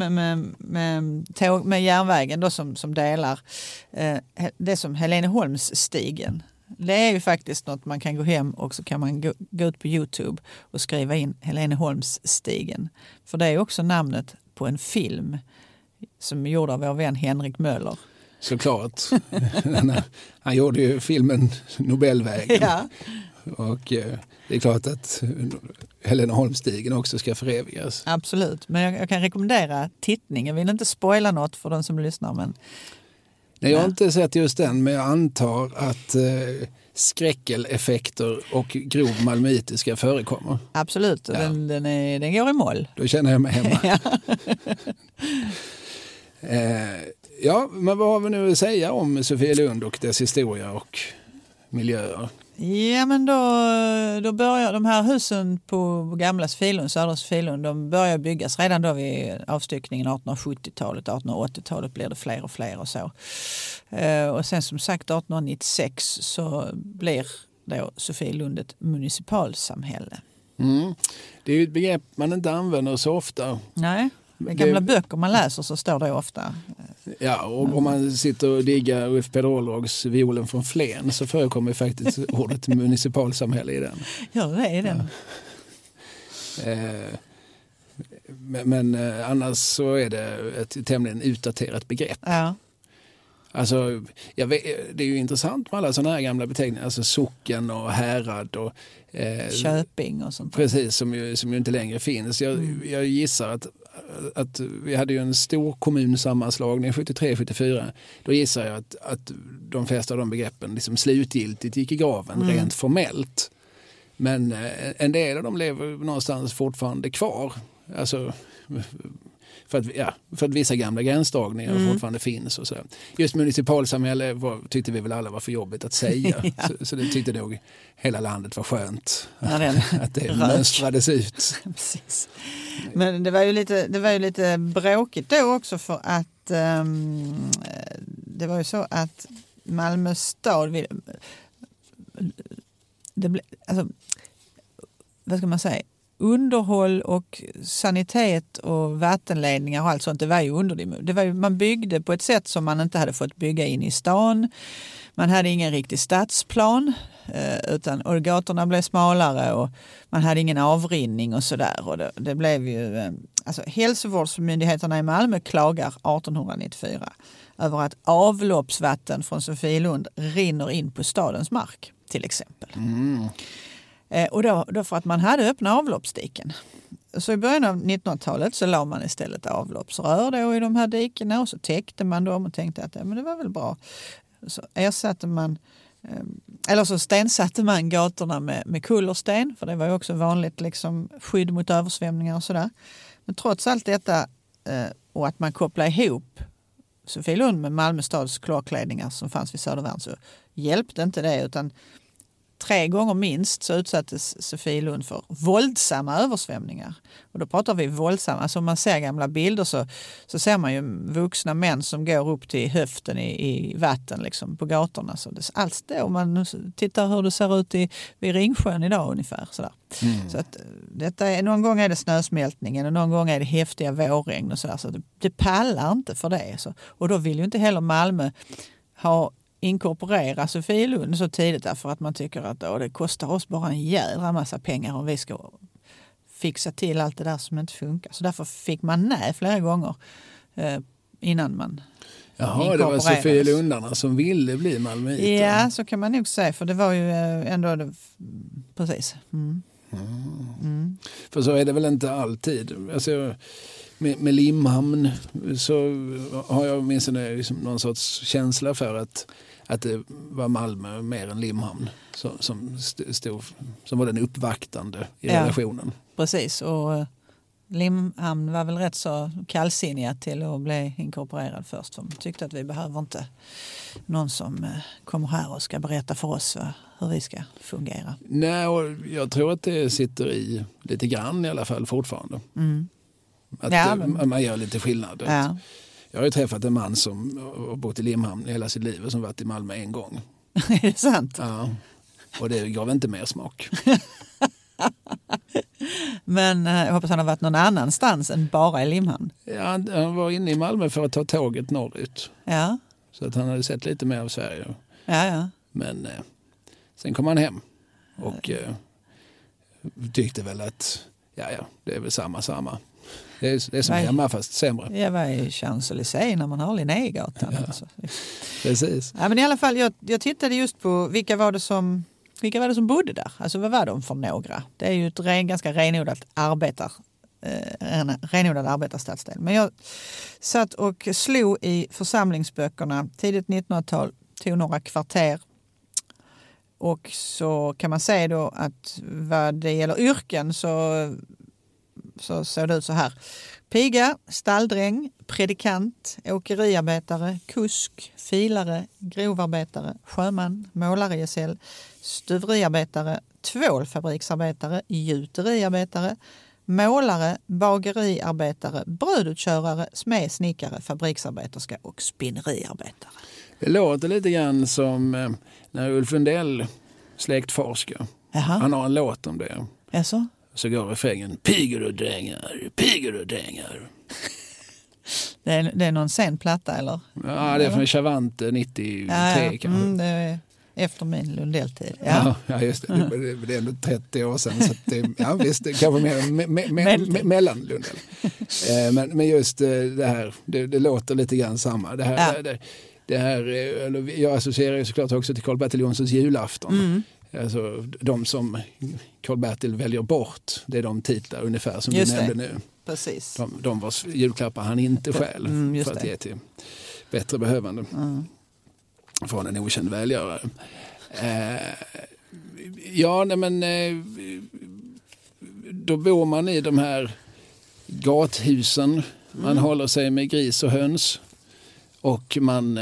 med järnvägen då som delar det som Heleneholmsstigen. Det är ju faktiskt något man kan gå hem och så kan man gå ut på YouTube och skriva in Heleneholmsstigen. För det är också namnet på en film som är gjord av vår vän Henrik Möller. Såklart. Han gjorde ju filmen Nobelvägen. Ja. Och det är klart att Heleneholmsstigen också ska förevigas. Absolut, men jag kan rekommendera tittning. Jag vill inte spoila något för den som lyssnar. Men... Nej, jag har inte sett just den, men jag antar att skräckeleffekter och grov malmöitiska förekommer. Absolut, ja. Den går i moll. Då känner jag mig hemma. Ja, men vad har vi nu att säga om Sofielund och dess historia och miljöer? Ja, men då börjar de här husen på gamla Sofielund, södra Sofielund, de börjar byggas redan då vid avstyckningen 1870-talet. 1880-talet blir det fler och fler och så. Och sen som sagt 1896 så blir då Sofielund ett municipalsamhälle. Det är ju ett begrepp man inte använder så ofta. Nej. I gamla böcker man läser så står det ofta. Ja, och om man sitter och diggar Ulf Peder Olrogs Violen från Flen så förekommer faktiskt ordet municipalsamhälle i den. Ja, det är den. Men annars så är det ett tämligen utdaterat begrepp. Ja. Alltså, det är ju intressant med alla sådana här gamla beteckningar, alltså socken och härad och Köping och sånt. Precis, som ju inte längre finns. Jag gissar att vi hade ju en stor kommunsammanslagning 73-74. Då gissar jag att de flesta av de begreppen liksom slutgiltigt gick i graven rent formellt. Men en del av dem lever någonstans fortfarande kvar. Alltså för att vissa gamla gränsdragningar fortfarande finns och så. Just municipalsamhälle tyckte vi väl alla var för jobbigt att säga. Ja. Så det tyckte nog hela landet var skönt att det mönstrades ut. Precis. Men det var ju lite bråkigt då också, för att det var ju så att Malmö stad vad ska man säga? Underhåll och sanitet och vattenledningar och allt sånt, det var ju man byggde på ett sätt som man inte hade fått bygga in i stan. Man hade ingen riktig stadsplan, och gatorna blev smalare och man hade ingen avrinning och sådär. Och det blev ju, alltså hälsovårdsmyndigheterna i Malmö klagar 1894 över att avloppsvatten från Sofielund rinner in på stadens mark till exempel. Och då för att man hade öppna avloppsdiken. Så i början av 1900-talet så la man istället avloppsrör då i de här dikena och så täckte man dem och tänkte att men det var väl bra. Så ersatte man, eller så stensatte man gatorna med kullersten, för det var ju också vanligt liksom skydd mot översvämningar och sådär. Men trots allt detta och att man kopplade ihop Sofielund med Malmö stads kloakledningar som fanns vid Södervärn, så hjälpte inte det, utan 3 gånger minst så utsattes Sofielund för våldsamma översvämningar. Och då pratar vi våldsamma. Alltså om man ser gamla bilder så ser man ju vuxna män som går upp till höften i vatten liksom, på gatorna. Så det är alls det. Om man tittar hur det ser ut vid Ringsjön idag ungefär. Sådär. Så att någon gång är det snösmältningen och någon gång är det häftiga vårregn och sådär. Så det pallar inte för det. Så. Och då vill ju inte heller Malmö inkorporera Sofielund så tidigt därför att man tycker att det kostar oss bara en jädra massa pengar om vi ska fixa till allt det där som inte funkar. Så därför fick man nej flera gånger innan man Jaha, det var Sofielundarna som ville bli malmöiter. Ja, så kan man nog säga, för det var ju ändå precis. För så är det väl inte alltid. Alltså, med Limhamn så har jag åtminstone liksom någon sorts känsla för att det var Malmö mer än Limhamn som var den uppvaktande i relationen. Precis, och Limhamn var väl rätt så kallsinniga till att bli inkorporerad först. De tyckte att vi behöver inte någon som kommer här och ska berätta för oss hur vi ska fungera. Nej, och jag tror att det sitter i lite grann i alla fall fortfarande. Att man gör lite skillnad. Ja. Jag har ju träffat en man som har bott i Limhamn hela sitt liv och som varit i Malmö en gång. Är det sant? Ja, och det gav inte mer smak. Men jag hoppas han har varit någon annanstans än bara i Limhamn. Ja, han var inne i Malmö för att ta tåget norrut. Ja. Så att han hade sett lite mer av Sverige. Ja. Men sen kom han hem och tyckte väl att det är väl samma. Det är som hemma fast sämre. Ja, vad är Champs-Élysées när man har Linnégatan? Ja, alltså. Precis. Ja, men i alla fall, jag tittade just på vilka var det som bodde där? Alltså vad var de för några? Det är ju ett ganska renodlad arbetarstadsdel. Men jag satt och slog i församlingsböckerna tidigt 1900-tal, tog några kvarter. Och så kan man säga då att vad det gäller yrken så såg det ut så här. Piga, stalldräng, predikant, åkeriarbetare, kusk, filare, grovarbetare, sjöman, målargesäll, stuveriarbetare, tvålfabriksarbetare, gjuteriarbetare, målare, bageriarbetare, brödutkörare, smedsnickare, fabriksarbeterska och spinneriarbetare. Det låter lite grann som när Ulf Lundell släktforskar. Han har en låt om det. Jaså? Så går refrängen, piger och drängar. Det är någon sen platta eller? Ja, det är från Chavante 93 kanske. Det är efter min Lundell-tid. Ja, just det. Det är ändå 30 år sedan. Så att visst, det kanske mer mellan Lundell. Men just det här, det låter lite grann samma. Det här, jag associerar ju såklart också till Karl-Bertil Jonssons julafton. Alltså, de som Karl-Bertil väljer bort, det är de titlar ungefär som just du nämnde nu. Precis. De vars julklappar han inte stjäl för att ge till bättre behövande. Från en okänd välgörare. Då bor man i de här gathusen. Man håller sig med gris och höns. Och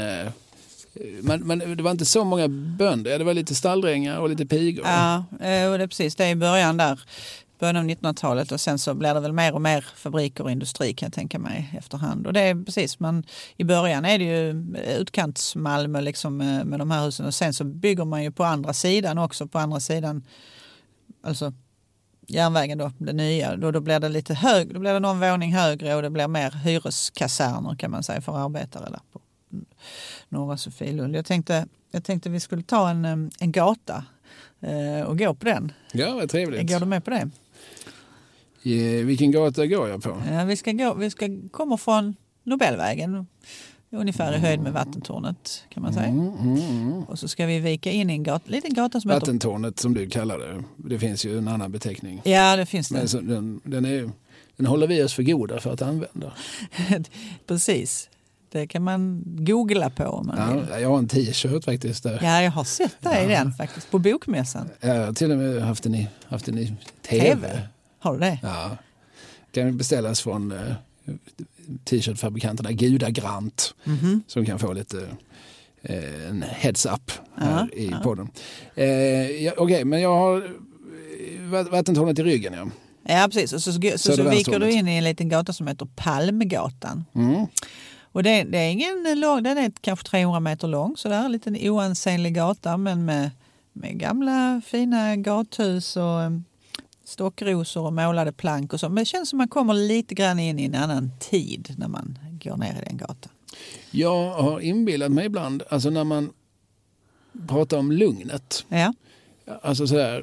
det var inte så många bönder. Det var lite stalldrängar och lite pigor. Ja, och det är precis. Det är i början av 1900-talet och sen så blir det väl mer och mer fabriker och industri kan jag tänka mig efterhand. Och det är precis, i början är det ju utkantsmalmö liksom med de här husen och sen så bygger man ju på andra sidan också. På andra sidan, alltså järnvägen då, det nya. Då blir det lite högre, då blir det någon våning högre och det blir mer hyreskaserner kan man säga för arbetare där på norra Sofielund. Jag tänkte vi skulle ta en gata och gå på den. Ja, vad trevligt. Går du med på det? Vilken gata går jag på? Ja, vi ska komma från Nobelvägen ungefär i höjd med Vattentornet kan man säga. Och så ska vi vika in i en liten gata som Vattentornet som du kallar det. Det finns ju en annan beteckning. Ja, det finns det. Men den håller vi oss för goda för att använda. Precis. Det kan man googla på om man vill. Jag har en t-shirt faktiskt där. Ja, jag har sett det i den faktiskt. På bokmässan. Jag har till och med haft den i tv. Har du det? Ja. Kan beställas från t-shirtfabrikanterna Gudagrant. Som kan få lite en heads up här i podden. Okej, men jag har vattentornet i ryggen. Ja. Ja, precis. Och så viker du in i en liten gata som heter Palmgatan. Och det är ingen lång, den är kanske 300 meter lång, så det är en liten oansenlig gata, men med gamla fina gathus och stockrosor och målade plank och så. Men det känns som man kommer lite grann in i en annan tid när man går ner i den gatan. Jag har inbillat mig ibland, alltså när man pratar om lugnet. Ja. Alltså så här,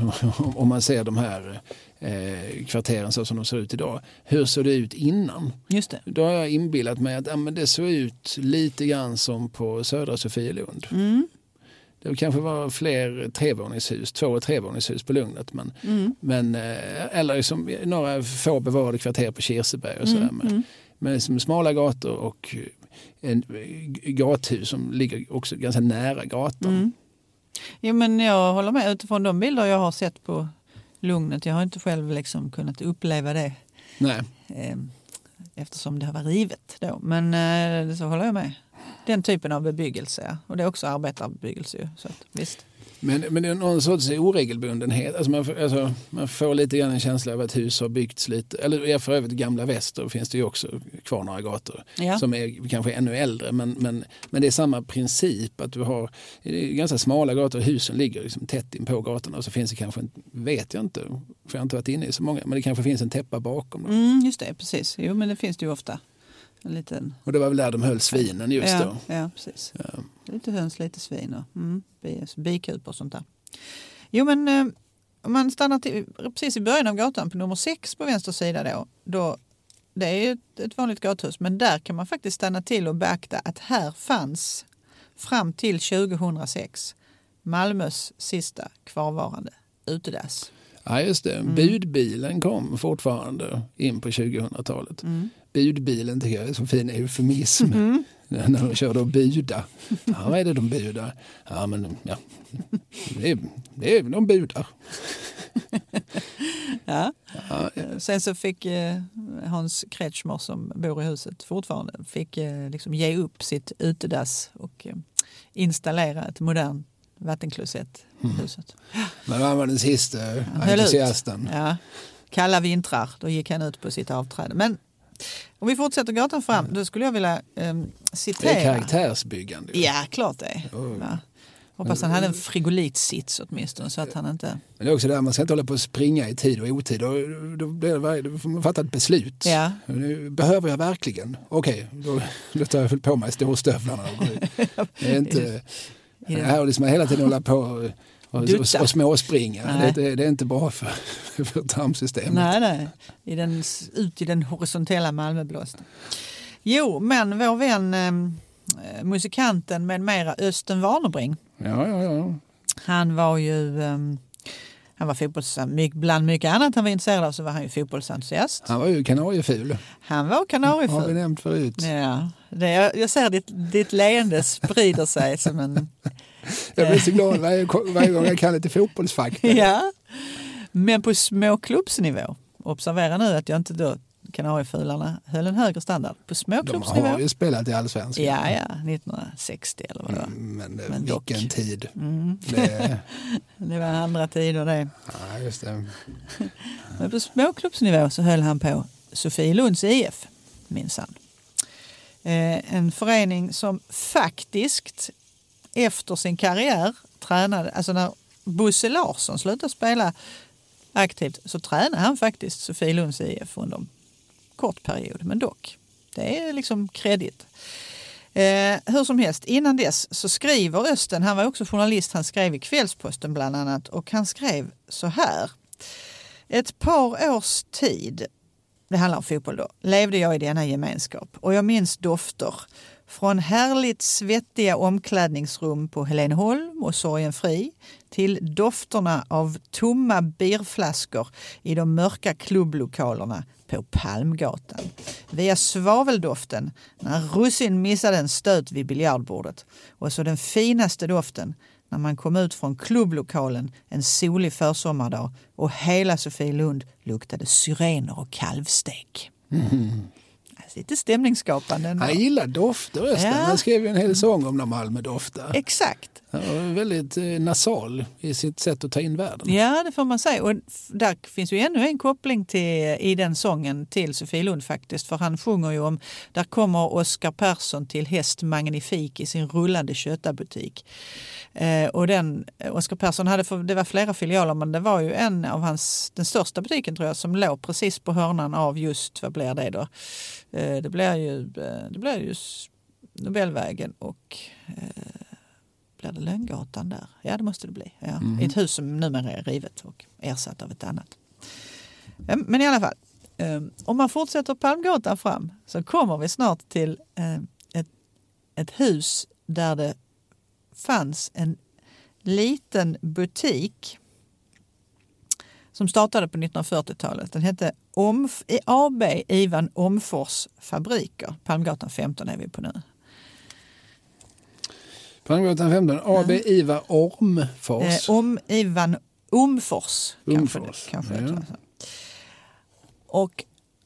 om man ser de här kvarteren så som de ser ut idag. Hur såg det ut innan? Just det. Då har jag inbillat mig att men det såg ut lite grann som på Södra Sofielund. Det kanske var fler trevåningshus, 2- och trevåningshus på Lugnet. Men eller liksom några få bevarade kvarter på Kirseberg och sådär. Med smala gator och en gathus som ligger också ganska nära gatan. Jo, men jag håller med utifrån de bilder jag har sett på Lugnet. Jag har inte själv liksom kunnat uppleva det. Nej. Eftersom det har varit rivet då. Men så håller jag med. Den typen av bebyggelse. Och det är också arbetarbebyggelse. Så att, visst. Men det är någon sorts oregelbundenhet. Alltså man får lite grann en känsla av att hus har byggts lite. Eller för övrigt gamla Väster finns det ju också kvar några gator. Ja. Som är kanske ännu äldre. Men det är samma princip. Att du har ganska smala gator. Husen ligger liksom tätt in på gatorna. Och så finns det kanske, vet jag inte. För jag har inte varit inne i så många. Men det kanske finns en täppa bakom. Just det, precis. Jo, men det finns det ju ofta. En liten... Och det var väl där de höll svinen just då. Ja, precis. Ja. Lite höns, lite svin och bikup och sånt där. Jo, men om man stannar precis i början av gatan på nummer 6 på vänster sida då det är ju ett vanligt gathus, men där kan man faktiskt stanna till och beakta att här fanns fram till 2006 Malmös sista kvarvarande utedass. Ja, just det. Budbilen kom fortfarande in på 2000-talet. Budbilen tycker jag är så fin eufemism. När de körde och buda. Ja, vad är det de budar? Ja, men ja. Det är de budar. Ja. Sen så fick Hans Kretschmer som bor i huset fortfarande fick liksom ge upp sitt utedass och installera ett modernt vattenklosett i huset. Men han var den sista entusiasten. Ja. Kalla vintrar, då gick han ut på sitt avträde. Men om vi fortsätter gatan fram, då skulle jag vilja citera. Det är karaktärsbyggande. Ja, klart det. Ja. Hoppas han hade en frigolitsits åtminstone så att han inte... Men det är också där man ska inte hålla på att springa i tid och otid. Då får man fatta ett beslut. Ja. Nu behöver jag verkligen. Okej, då tar jag på mig storstövlarna. Det är inte... Här liksom hela tiden hålla på och småspringa. Det är inte bra för tarmsystemet. Nej. Ut i den horisontella Malmöblåsten. Jo, men vår vän musikanten med mera Östen Warnerbring. Ja. Han var ju han var fotbollsentusiast. Bland mycket annat han var intresserad av så var han ju fotbollsentusiast. Han var ju kanarieful. Har vi nämnt förut. Ja. Jag ser ditt leende sprider sig som en... Jag blir så glad varje gång jag kan lite fotbollsfakta. Ja, men på småklubbsnivå. Observera nu att jag inte då kanariefularna höll en högre standard. På småklubbsnivå. De har ju spelat i Allsvenskan. Ja, 1960 eller vad det var. Men vilken tid. Det var andra tider det. Ja, just det. Men på småklubbsnivå så höll han på Sofielunds IF, minsann. En förening som faktiskt efter sin karriär tränade, alltså när Bosse Larsson slutade spela aktivt så tränade han faktiskt Sofielunds IF under en kort period, men dock. Det är liksom kredit. Hur som helst, innan dess så skriver Östen, han var också journalist, han skrev i Kvällsposten bland annat och han skrev så här. Ett par års tid, det handlar om fotboll då, levde jag i denna gemenskap och jag minns dofter från härligt svettiga omklädningsrum på Heleneholm och Sorgenfri till dofterna av tomma birflaskor i de mörka klubblokalerna på Palmgatan. Via svaveldoften när russin missade en stöt vid biljardbordet. Och så den finaste doften när man kom ut från klubblokalen en solig försommardag och hela Sofielund luktade syrener och kalvstek. lite stämningsskapande ändå. Jag gillar dofter, Östen. Han skrev ju en hel sång om när Malmö doftar. Exakt. Han var väldigt nasal i sitt sätt att ta in världen. Ja, det får man säga. Och där finns ju ännu en koppling i den sången till Sofielund faktiskt. För han sjunger ju om, där kommer Oscar Persson till Häst Magnifik i sin rullande köttabutik. Och Oscar Persson hade, det var flera filialer, men det var ju en av den största butiken tror jag, som låg precis på hörnan av just, vad blir det då? Det blir ju Nobelvägen och blir det Lönngatan där? Ja, det måste det bli. Ja. I ett hus som numera är rivet och ersatt av ett annat. Men i alla fall, om man fortsätter Palmgatan fram så kommer vi snart till ett hus där det fanns en liten butik som startade på 1940-talet. Den hette AB Ivan Omfors fabriker. Palmgatan 15 är vi på nu. Palmgatan 15, AB Ivar Ormfors. Ivan Omfors. Kanske ja. Och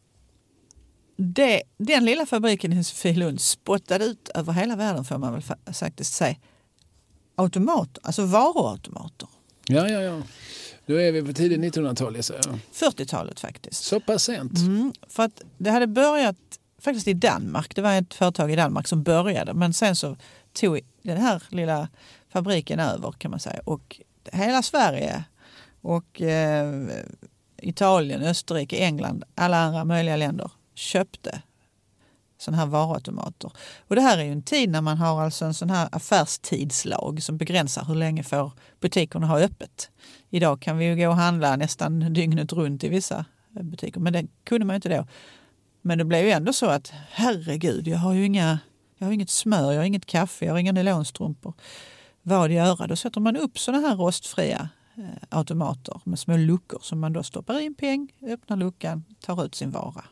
den lilla fabriken i Sofielund spottade ut över hela världen, får man väl faktiskt säga. Automater, alltså varuautomater. Ja. Då är vi på tidigt 1900-tal. 40-talet faktiskt. Så pass sent. För att det hade börjat faktiskt i Danmark. Det var ett företag i Danmark som började. Men sen så tog den här lilla fabriken över, kan man säga. Och hela Sverige och Italien, Österrike, England, alla andra möjliga länder köpte sådana här varuautomater. Och det här är ju en tid när man har alltså en sån här affärstidslag som begränsar hur länge får butikerna ha öppet. Idag kan vi ju gå och handla nästan dygnet runt i vissa butiker, men det kunde man ju inte då. Men det blev ju ändå så att herregud, jag har inget smör, jag har inget kaffe, jag har inga nylonstrumpor. Vad göra? Då sätter man upp sådana här rostfria automater med små luckor som man då stoppar i en peng, öppnar luckan, tar ut sin vara.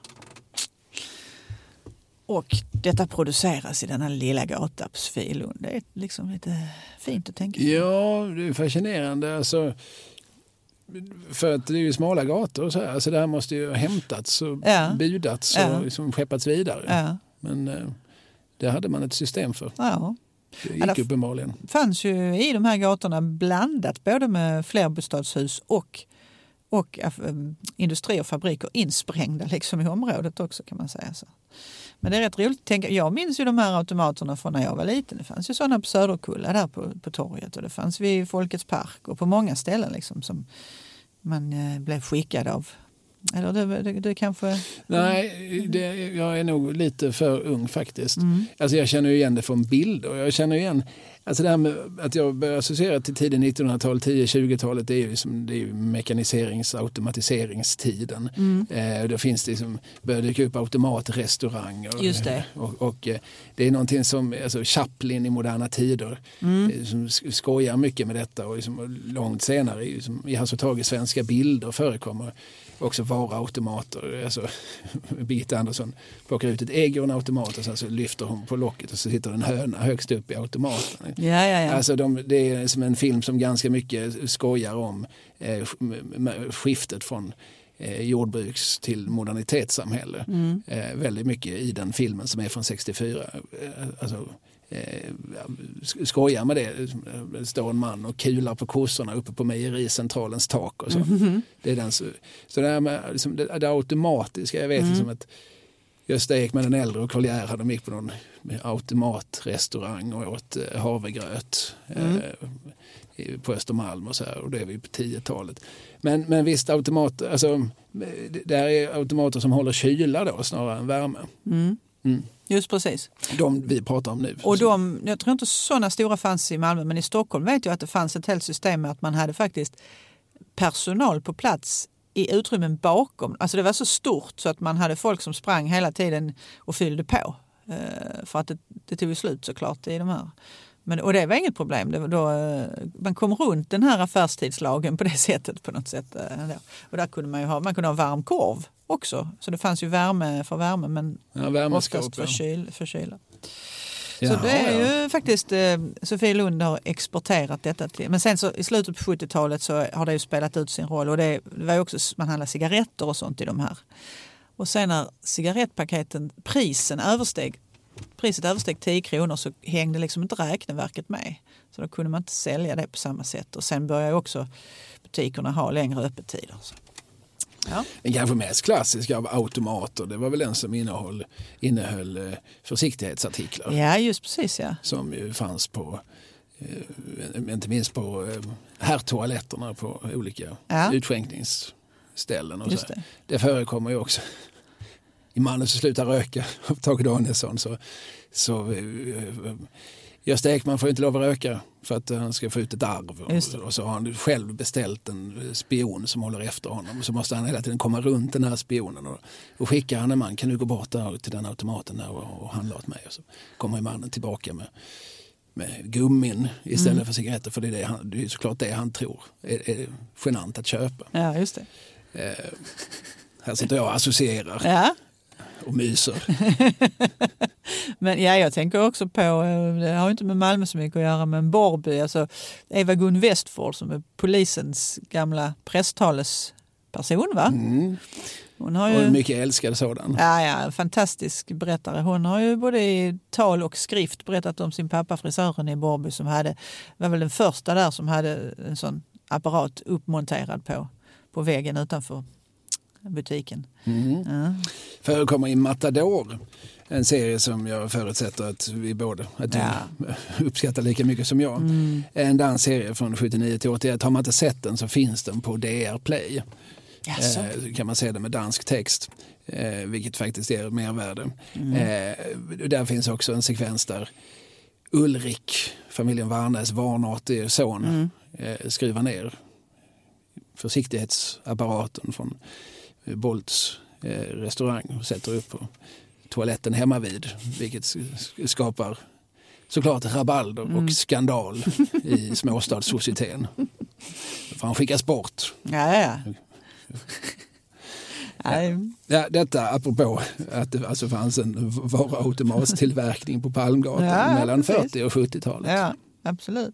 Och detta produceras i den här lilla gatan på Sofielund. Det är liksom lite fint att tänka på. Ja, det är fascinerande. Alltså, för att det är ju smala gator och så här. Så det här måste ju ha hämtats och budats och liksom skeppats vidare. Ja. Men det hade man ett system för. Ja. Det gick uppenbarligen. Det fanns ju i de här gatorna blandat både med flerbostadshus och industri och fabriker insprängda liksom i området också, kan man säga så. Men det är rätt roligt att tänka. Jag minns ju de här automaterna från när jag var liten. Det fanns ju sådana på Söderkulla där på torget, och det fanns vid Folkets park och på många ställen liksom som man blev skickad av. Eller det kanske... Nej, jag är nog lite för ung faktiskt. Alltså jag känner ju igen det från bilder. Jag känner igen, alltså det här med att jag börjar associera till tiden 1900-tal, 10-20-talet, det är ju automatiseringstiden. Då finns det liksom, börjar dyka upp automatrestauranger. Just det. Och det är någonting som, alltså Chaplin i moderna tider som skojar mycket med detta, och liksom långt senare i Hasse och Tages svenska bilder förekommer också varuautomater. Alltså, Birgitta Andersson plockar ut ett ägg ur en automat och sen så lyfter hon på locket och så sitter en höna högst upp i automaten. Ja. Alltså det är som en film som ganska mycket skojar om skiftet från jordbruks till modernitetssamhälle. Väldigt mycket i den filmen som är från 64. Alltså skojar med det. Det står en man och kular på kossorna uppe på mejericentralens tak och så. Det är den så det här med liksom, det automatiska, jag vet liksom att Gösta Ekman den äldre och Karl Gerhard, de gick på någon automatrestaurang och åt havregröt på Östermalm och så här, och det är vi på 10-talet. Men visst, automater, alltså det är automater som håller kyla då snarare än värme. Just precis. De vi pratar om nu. Och jag tror inte sådana stora fanns i Malmö, men i Stockholm vet jag att det fanns ett helt system med att man hade faktiskt personal på plats i utrymmen bakom. Alltså det var så stort så att man hade folk som sprang hela tiden och fyllde på. För att det tog slut såklart i de här. Och det var inget problem. Det var då, man kom runt den här affärstidslagen på det sättet på något sätt. Och där kunde man kunde ha varm korv också. Så det fanns ju värme för värme, men oftast för kyla. Så det är ju faktiskt Sofielund har exporterat detta till. Men sen så i slutet på 70-talet så har det ju spelat ut sin roll. Och det var ju också, man handlade cigaretter och sånt i de här. Och sen när cigarettpaketen, priset översteg 10 kronor så hängde liksom inte räkneverket med. Så då kunde man inte sälja det på samma sätt. Och sen började också butikerna ha längre öppettider. Så. Ja. Den kanske mest klassiska av automater, det var väl den som innehöll försiktighetsartiklar. Ja, just precis. Ja. Som ju fanns på, inte minst på herrtoaletterna på olika utskänkningsställen. Och så. Det förekommer ju också. I Mannen som slutar röka av Tage Danielsson så Gösta Ekman får inte lov att röka för att han ska få ut ett arv. Och så har han själv beställt en spion som håller efter honom. Och så måste han hela tiden komma runt den här spionen och skicka han en man, kan du gå bort där till den automaten där och handla åt mig. Och så kommer mannen tillbaka med gummin istället för cigaretter, för det är såklart det han tror är genant att köpa. Ja, just det. Här sitter jag och associerar. Ja. Och myser. Men jag tänker också på, det har inte med Malmö så mycket att göra, men Borrby, alltså Eva-Gun Westford som är polisens gamla presstalesperson, va? Mm. Hon har ju, och en mycket älskad sådan. Ja, fantastisk berättare. Hon har ju både i tal och skrift berättat om sin pappa, frisören i Borrby, som var väl den första där som hade en sån apparat uppmonterad på väggen utanför butiken. Förekommer i Matador, en serie som jag förutsätter att vi båda uppskattar lika mycket som jag. En dansserie från 79 till 81. Har man inte sett den så finns den på DR Play. Kan man se den med dansk text, vilket faktiskt är mervärde. Där finns också en sekvens där Ulrik, familjen Varnäs vanartig son, skruvar ner försiktighetsapparaten från Bolts restaurang och sätter upp på toaletten hemma vid, vilket skapar såklart rabalder och skandal i småstadssocieteten. För han skickas bort. Ja, detta apropå att det alltså fanns en varuautomatstillverkning på Palmgatan mellan 40- och 70-talet. Ja, absolut.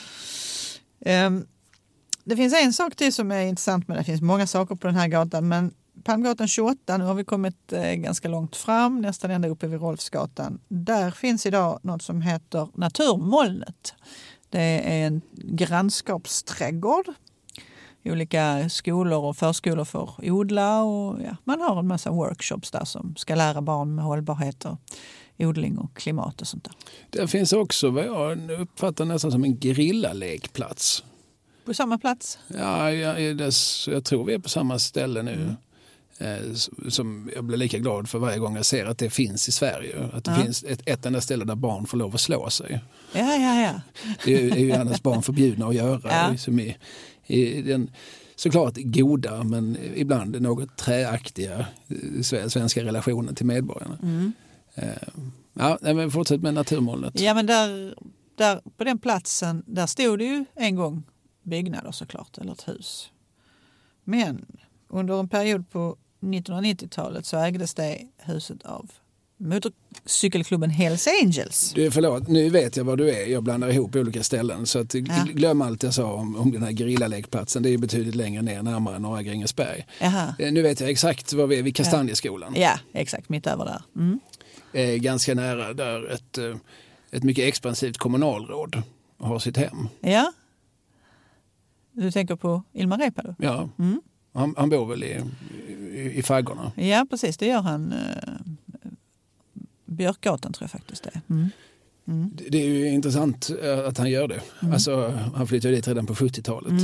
Det finns en sak till som är intressant, men det finns många saker på den här gatan. Men Palmgatan 28, nu har vi kommit ganska långt fram, nästan ända uppe vid Rolfsgatan. Där finns idag något som heter Naturmolnet. Det är en grannskapsträdgård. Olika skolor och förskolor får odla och man har en massa workshops där som ska lära barn med hållbarhet och odling och klimat och sånt där. Det finns också vad jag uppfattar nästan som en gerillalekplats. På samma plats? Ja, jag tror vi är på samma ställe nu. Som jag blir lika glad för varje gång jag ser att det finns i Sverige. Att det finns ett enda ställe där barn får lov att slå sig. Ja. Det är ju annars barn förbjudna att göra. Liksom i den såklart goda men ibland något träaktiga svenska relationen till medborgarna. Men fortsätt med Naturmolnet. Ja, men där på den platsen, där stod det ju en gång byggnader såklart, eller ett hus. Men under en period på 1990-talet så ägdes det huset av motorcykelklubben Hells Angels. Du, förlåt, nu vet jag vad du är. Jag blandar ihop olika ställen. Så att glöm allt jag sa om den här gerillalekplatsen. Det är betydligt längre ner, närmare Norra Grängesberg. Nu vet jag exakt var vi är vid Kastanjeskolan. Ja, exakt, mitt över där. Ganska nära där ett mycket expansivt kommunalråd har sitt hem. Ja. Du tänker på Ilmar Reepalu? Ja. Han bor väl i faggorna. Ja, precis. Det gör han. Björkgatan tror jag faktiskt det. Det är ju intressant att han gör det. Alltså, han flyttade dit redan på 70-talet.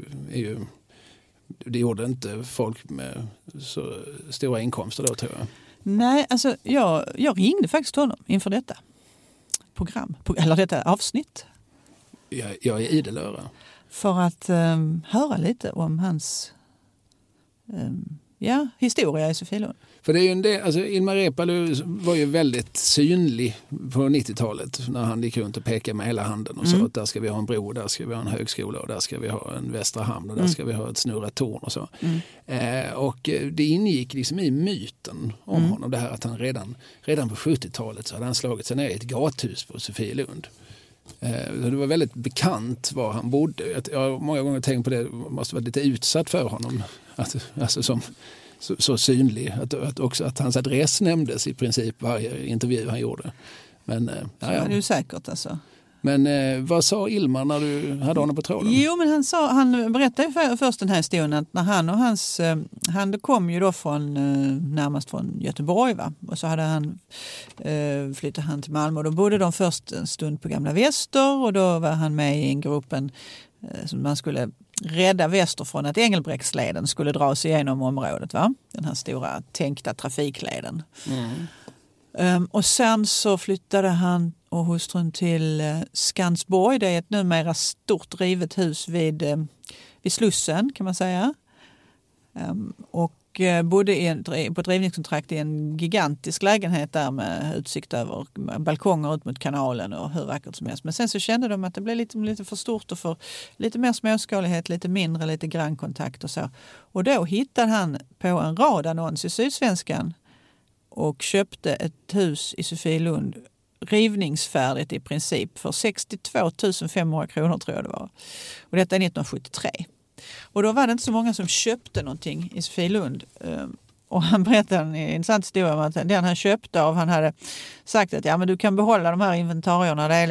Det gjorde inte folk med så stora inkomster då, tror jag. Nej, alltså jag ringde faktiskt honom inför detta program, eller detta avsnitt. Jag är idel öra. För att höra lite om hans historia i Sofielund. För det är ju en del, alltså Ilmar Reepalu var ju väldigt synlig på 90-talet när han gick runt och pekade med hela handen och sa att där ska vi ha en bro, där ska vi ha en högskola och där ska vi ha en Västra hamn och där ska vi ha ett snurrat torn och så. Och det ingick liksom i myten om honom, det här att han redan på 70-talet så hade han slagit sig ner i ett gathus på Sofielund. Det var väldigt bekant var han bodde. Jag har många gånger tänkt på det, måste vara lite utsatt för honom. Alltså som så synlig. Att hans adress nämndes i princip varje intervju han gjorde. Men, så är det ju säkert alltså. Men vad sa Ilmar när du hade honom på tråden? Jo, men han berättade först den här historien att när han och han kom ju då närmast från Göteborg, va? Och så hade han flyttat han till Malmö och då bodde de först en stund på Gamla Väster och då var han med i en gruppen som man skulle rädda Väster från att Engelbrektsleden skulle dra sig igenom området, va? Den här stora tänkta trafikleden. Och sen så flyttade han och hustrun till Skansborg. Det är ett numera stort rivet hus vid Slussen, kan man säga. Och bodde på ett rivningskontrakt i en gigantisk lägenhet där med utsikt över balkonger ut mot kanalen och hur vackert som helst. Men sen så kände de att det blev lite för stort och för lite mer småskalighet, lite mindre, lite grannkontakt och så. Och då hittade han på en rad annons i Sydsvenskan och köpte ett hus i Sofielund rivningsfärdigt i princip för 62 500 kronor tror jag det var. Och detta är 1973. Och då var det inte så många som köpte någonting i Sofielund. Och han berättade en intressant historia om att den han köpte av, han hade sagt att ja, men du kan behålla de här inventarierna. Det är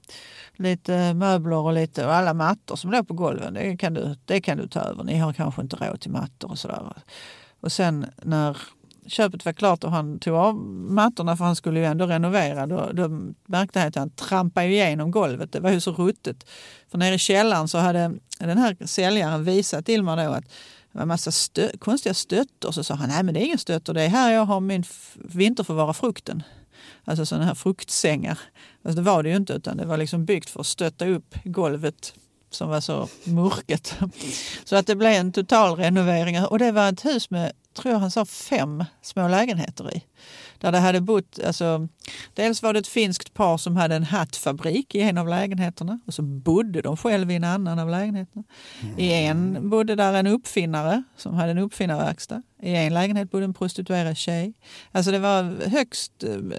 lite möbler och alla mattor som låg på golven. Det kan du ta över. Ni har kanske inte råd till mattor och sådär. Och sen när köpet var klart och han tog av mattorna för han skulle ju ändå renovera. Då märkte han att han trampade igenom golvet. Det var ju så ruttet. För nere i källaren så hade den här säljaren visat Ilmar då att det var en massa konstiga stötter. Så sa han, nej men det är ingen stötter. Det är här jag har min vinterförvara frukten. Alltså sådana här fruktsängar. Alltså det var det ju inte utan det var liksom byggt för att stötta upp golvet som var så mörket. Så att det blev en total renovering. Och det var ett hus med, tror jag han sa, 5 små lägenheter i. Där det hade bott, alltså, dels var det ett finskt par som hade en hattfabrik i en av lägenheterna. Och så bodde de själv i en annan av lägenheterna. I en bodde där en uppfinnare som hade en uppfinnarverkstad. I en lägenhet bodde en prostituerad tjej. Alltså det var högst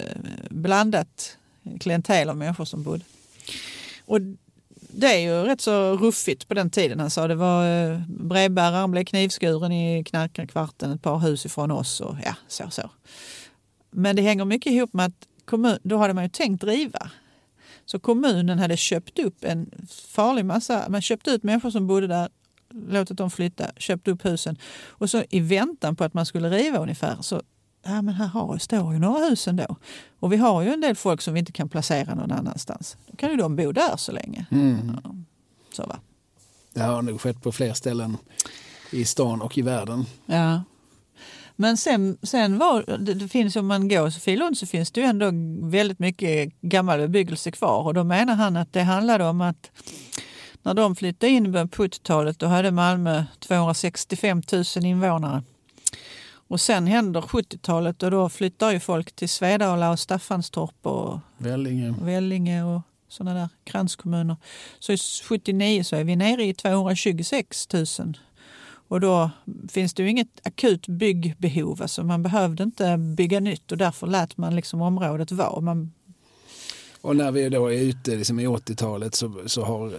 blandat klientel av människor som bodde. Och det är ju rätt så ruffigt på den tiden. Han sa det var brevbäraren blev knivskuren i Knarkarkvarten, ett par hus ifrån oss och ja, så. Men det hänger mycket ihop med att då hade man ju tänkt driva. Så kommunen hade köpt upp en farlig massa, man köpte ut människor som bodde där, låtit dem flytta, köpt upp husen och så i väntan på att man skulle riva ungefär så ja, men här står ju några hus ändå. Och vi har ju en del folk som vi inte kan placera någon annanstans. Då kan ju de bo där så länge. Ja, så va. Det har nog skett på fler ställen i stan och i världen. Ja. Men sen var det finns, om man går så Sofielund så finns det ju ändå väldigt mycket gammal bebyggelse kvar. Och då menar han att det handlade om att när de flyttade in på 70-talet då hade Malmö 265 000 invånare. Och sen händer 70-talet och då flyttar ju folk till Svedala och Staffanstorp och Vellinge och sådana där kranskommuner. Så i 79 så är vi nere i 226 000. Och då finns det ju inget akut byggbehov. Alltså man behövde inte bygga nytt och därför lät man liksom området vara. Och när vi då är ute liksom i 80-talet så har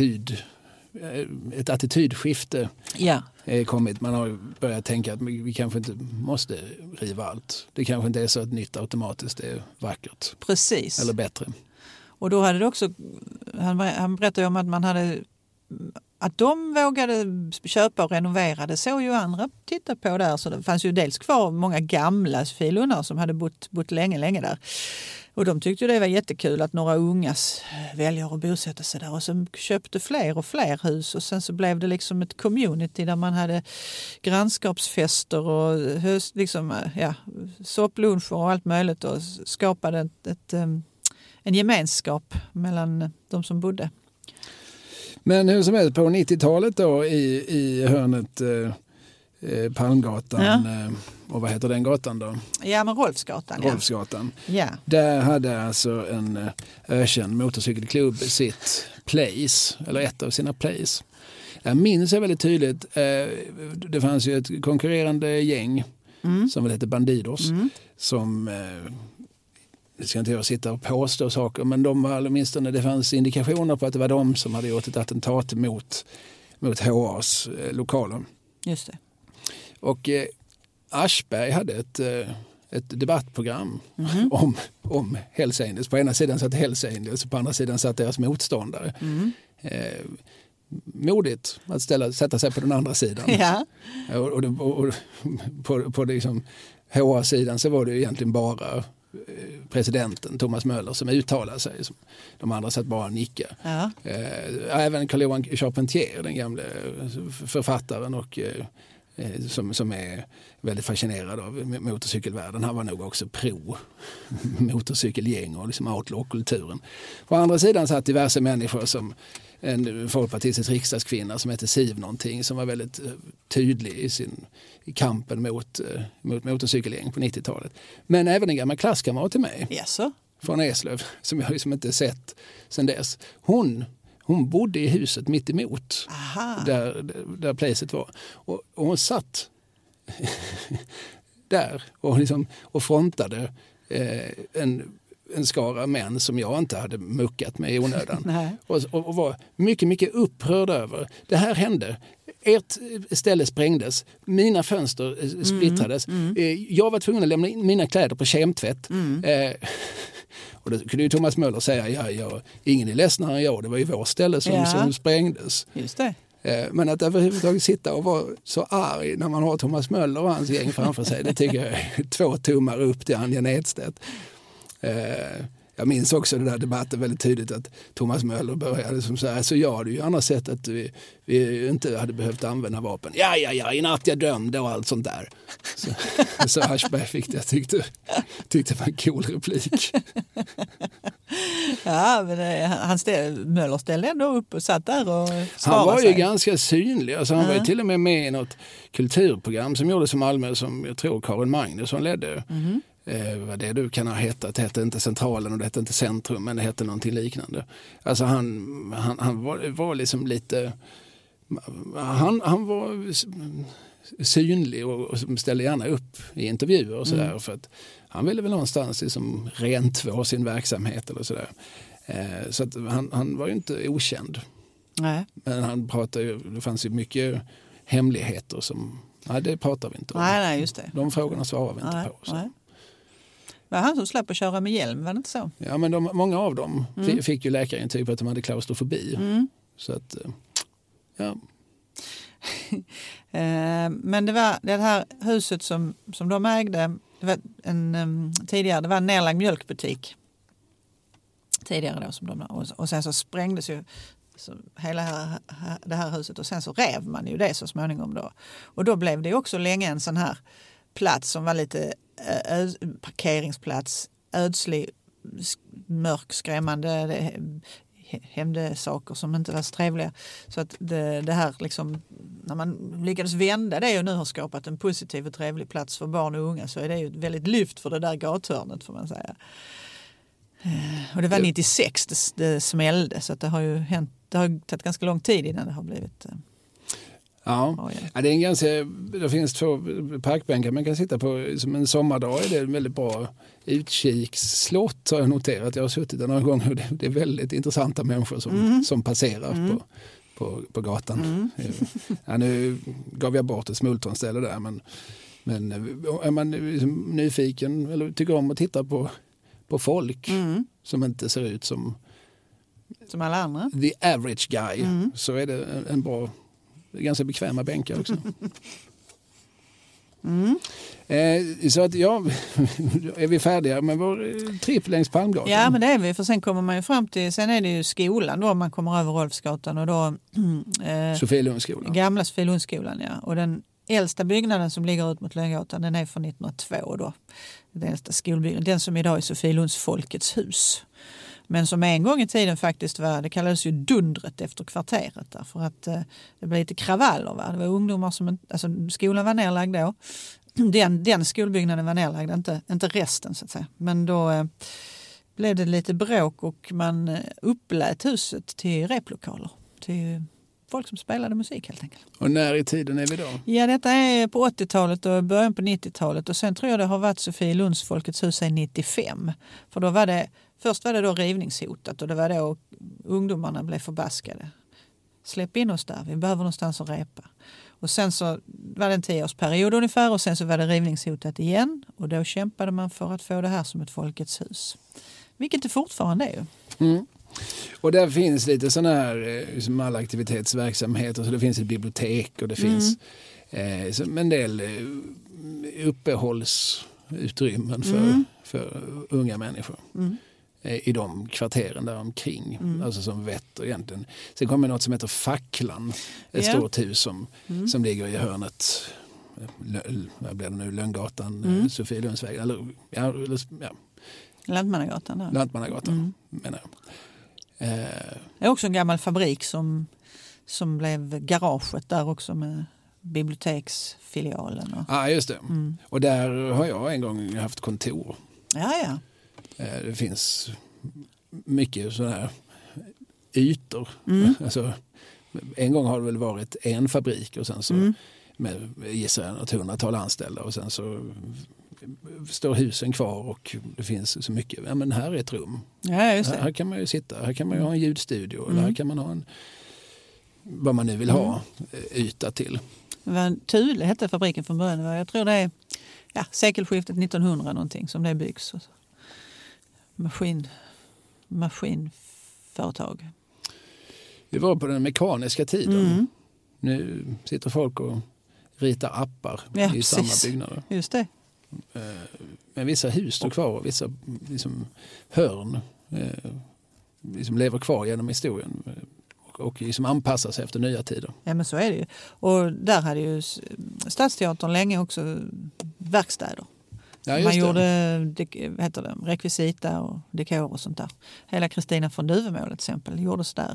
ett attitydskifte kommit. Man har börjat tänka att vi kanske inte måste riva allt. Det kanske inte är så att nytt automatiskt är vackert. Precis. Eller bättre. Och då hade det också, han berättade om att de vågade köpa och renovera. Det såg ju andra titta på där. Så det fanns ju dels kvar många gamla Sofielundar som hade bott länge där. Och de tyckte det var jättekul att några ungas väljer att bosätta sig där. Och så köpte fler och fler hus. Och sen så blev det liksom ett community där man hade grannskapsfester och soppluncher och allt möjligt. Och skapade en gemenskap mellan de som bodde. Men hur som helst på 90-talet då i hörnet Palmgatan och vad heter den gatan då? Ja, men Rolfsgatan. Rolfsgatan. Ja. Där hade alltså en ökänd motorcykelklubb sitt place, eller ett av sina place. Jag minns jag väldigt tydligt, det fanns ju ett konkurrerande gäng som väl hette Bandidos som det ska inte jag sitta och påstå saker, men de var åtminstone, det fanns indikationer på att det var de som hade gjort ett attentat mot HAs lokaler. Just det. Och Aschberg hade ett debattprogram om Hells Angels. På ena sidan satt Hells Angels och på andra sidan satt deras motståndare. Modigt att sätta sig på den andra sidan. Ja. Och på liksom HR-sidan så var det egentligen bara presidenten Thomas Möller som uttalade sig. De andra satt bara och nickade. Ja. Även Carl-Johan Charpentier, den gamla författaren och som är väldigt fascinerad av motorcykelvärlden. Han var nog också pro motorcykelgäng och liksom outlaw-kulturen. På andra sidan satt diverse människor som en folkpartistisk riksdagskvinna som heter Siv någonting, som var väldigt tydlig i kampen mot motorcykelgäng på 90-talet. Men även en gammal klasskamrat till mig från Eslöv, som jag liksom inte sett sedan dess. Hon bodde i huset mitt emot där placet var. Och hon satt där och frontade en skara män som jag inte hade muckat med i onödan. och var mycket, mycket upprörd över. Det här hände. Ett ställe sprängdes. Mina fönster splittrades. Jag var tvungen att lämna in mina kläder på kemtvätt. Och då kunde ju Thomas Möller säga ingen är ledsnare än jag. Det var ju vår ställe som sprängdes. Just det. Men att överhuvudtaget sitta och vara så arg när man har Thomas Möller och hans gäng framför sig, det tycker jag är 2 tummar upp till Anja Nedstedt. Jag minns också den där debatten väldigt tydligt, att Thomas Möller började som så här: så jag hade ju annars sett att vi inte hade behövt använda vapen. Ja, i natt jag dömde och allt sånt där. Så Aschberg tyckte det var en cool replik. Ja, men Möller ställde ändå upp och satt där och svarade. Han var ju ganska synlig. Alltså han var ju till och med i något kulturprogram som gjordes i Malmö som jag tror Karin Magnusson ledde. Vad det du kan ha hetat. Det hette inte Centralen och det hette inte Centrum, men det hette någonting liknande. Alltså han var liksom lite... Han var synlig och ställde gärna upp i intervjuer och sådär, för att han ville väl någonstans liksom rentvå sin verksamhet eller sådär. Så att han var ju inte okänd. Nej. Men han pratade ju, det fanns ju mycket hemligheter som... Nej, det pratar vi inte om. Nej, just det. De frågorna svarar vi inte på. Så. Nej. Var han som slapp att köra med hjälm, var det inte så? Ja, men många av dem fick ju läkarintyg på att de hade klaustrofobi. Så att, ja. Men det var det här huset som de ägde, det var tidigare, det var en nedlagd mjölkbutik. Tidigare då som de, och sen så sprängdes ju hela det här huset och sen så rev man ju det så småningom då. Och då blev det också länge en sån här plats som var lite parkeringsplats, ödslig, mörk, skrämmande, det hände saker som inte var så trevliga. Så att det här liksom, när man lyckades vända det och nu har skapat en positiv och trevlig plats för barn och unga, så är det ju ett väldigt lyft för det där gathörnet, får man säga. Och det var 96 det smällde, så att det har ju hänt, det har tagit ganska lång tid innan det har blivit... Ja, det är en ganska, det finns 2 parkbänkar man kan sitta på. Som en sommardag är det en väldigt bra utkiksslott, har jag noterat. Jag har suttit där några gånger. Det är väldigt intressanta människor som passerar på gatan. Ja, nu gav jag bort ett smultronställe där, men är man liksom nyfiken eller tycker om att titta på folk som inte ser ut som alla andra, the average guy, så är det en bra... ganska bekväma bänkar också. Så att är vi färdiga med vår tripp längs Palmgatan? Ja, men det är vi, för sen kommer man ju fram till, sen är det ju skolan då, man kommer över Rolfsgatan och då Sofielundsskolan. Gamla Sofielundsskolan, ja. Och den äldsta byggnaden som ligger ut mot Lönngatan, den är från 1902 då. Den äldsta skolbyggnaden, den som idag är Sofielunds Folkets hus. Men som en gång i tiden faktiskt var, det kallades ju Dundret efter kvarteret, därför att det blev lite kravaller. Va? Det var ungdomar som, alltså skolan var nedlagd då. Den skolbyggnaden var nedlagd, inte resten så att säga. Men då blev det lite bråk och man upplät huset till replokaler, till folk som spelade musik helt enkelt. Och när i tiden är vi då? Ja, detta är på 80-talet och början på 90-talet, och sen tror jag det har varit Sofielunds Folkets hus sedan 95. För då var det, först var det då rivningshotat och det var då ungdomarna blev förbaskade. Släpp in oss där, vi behöver någonstans att repa. Och sen så var det en 10-årsperiod ungefär och sen så var det rivningshotat igen. Och då kämpade man för att få det här som ett Folkets hus. Vilket det fortfarande är ju. Mm. Och där finns lite sådana här som alla aktivitetsverksamheter. Så det finns ett bibliotek och det finns en del uppehållsutrymmen för unga människor. I de kvarteren där omkring. Alltså som Vätter egentligen. Sen kommer något som heter Facklan. Ett stort hus som ligger i hörnet. Vad blir det nu? Lönngatan, Sofielundsvägen. Lantmannagatan. Där. Lantmannagatan menar jag. Det är också en gammal fabrik som blev garaget där också med biblioteksfilialen. Ja, just det. Och där har jag en gång haft kontor. Ja. Det finns mycket sådana här ytor. Alltså, en gång har det väl varit en fabrik och sen så med gissar ett 100-tal anställda och sen så står husen kvar och det finns så mycket. Ja, men här är ett rum. Ja, just det. Här kan man ju sitta. Här kan man ju ha en ljudstudio. Eller här kan man ha vad man nu vill ha yta till. Det var Thule hette fabriken från början. Jag tror det är sekelskiftet 1900 någonting som det byggs. Maskinföretag. Det var på den mekaniska tiden. Nu sitter folk och ritar appar i samma byggnader. Just det. Men vissa hus står kvar och vissa liksom, hörn liksom lever kvar genom historien och liksom anpassar sig efter nya tider. Ja, men så är det ju. Och där hade ju Stadsteatern länge också verkstäder. Ja, just man gjorde rekvisita och dekor och sånt där. Hela Kristina från Duvemålet till exempel gjordes där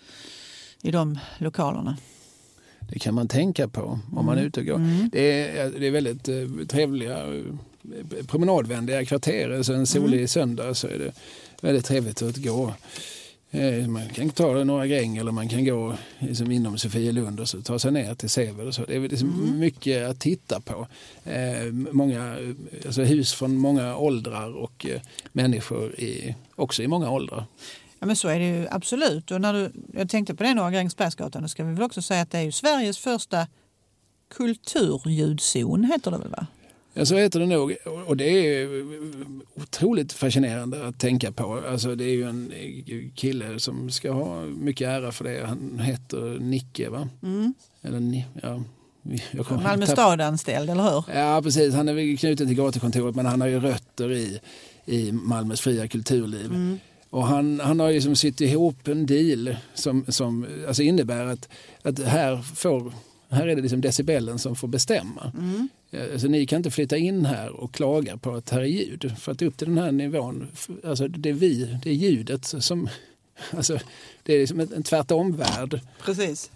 i de lokalerna. Det kan man tänka på om man är ute och går. Det är väldigt trevliga promenadvänliga kvarter. Så en solig söndag så är det väldigt trevligt att gå. Man kan ta några gräng eller man kan gå liksom inom Sofielund och så ta sig ner till Sevel och så. Det är liksom mycket att titta på. Många hus från många åldrar och människor också i många åldrar. Ja, men så är det ju absolut. Och jag tänkte på det Norra Grängesbergsgatan, då ska vi väl också säga att det är ju Sveriges första kulturljudzon, heter det väl va? Ja, så heter det nog. Och det är otroligt fascinerande att tänka på. Alltså, det är ju en kille som ska ha mycket ära för det. Han heter Nicke, va? Eller Malmö stad anställd, eller hur? Ja, precis. Han är väl knuten till gatukontoret, men han har ju rötter i Malmös fria kulturliv. Och han har ju sytt ihop en deal som alltså innebär att här är det liksom decibelen som får bestämma. Alltså, ni kan inte flytta in här och klaga på att här är ljud. För att upp till den här nivån, alltså det är ljudet som, alltså det är liksom en tvärtomvärld. Precis.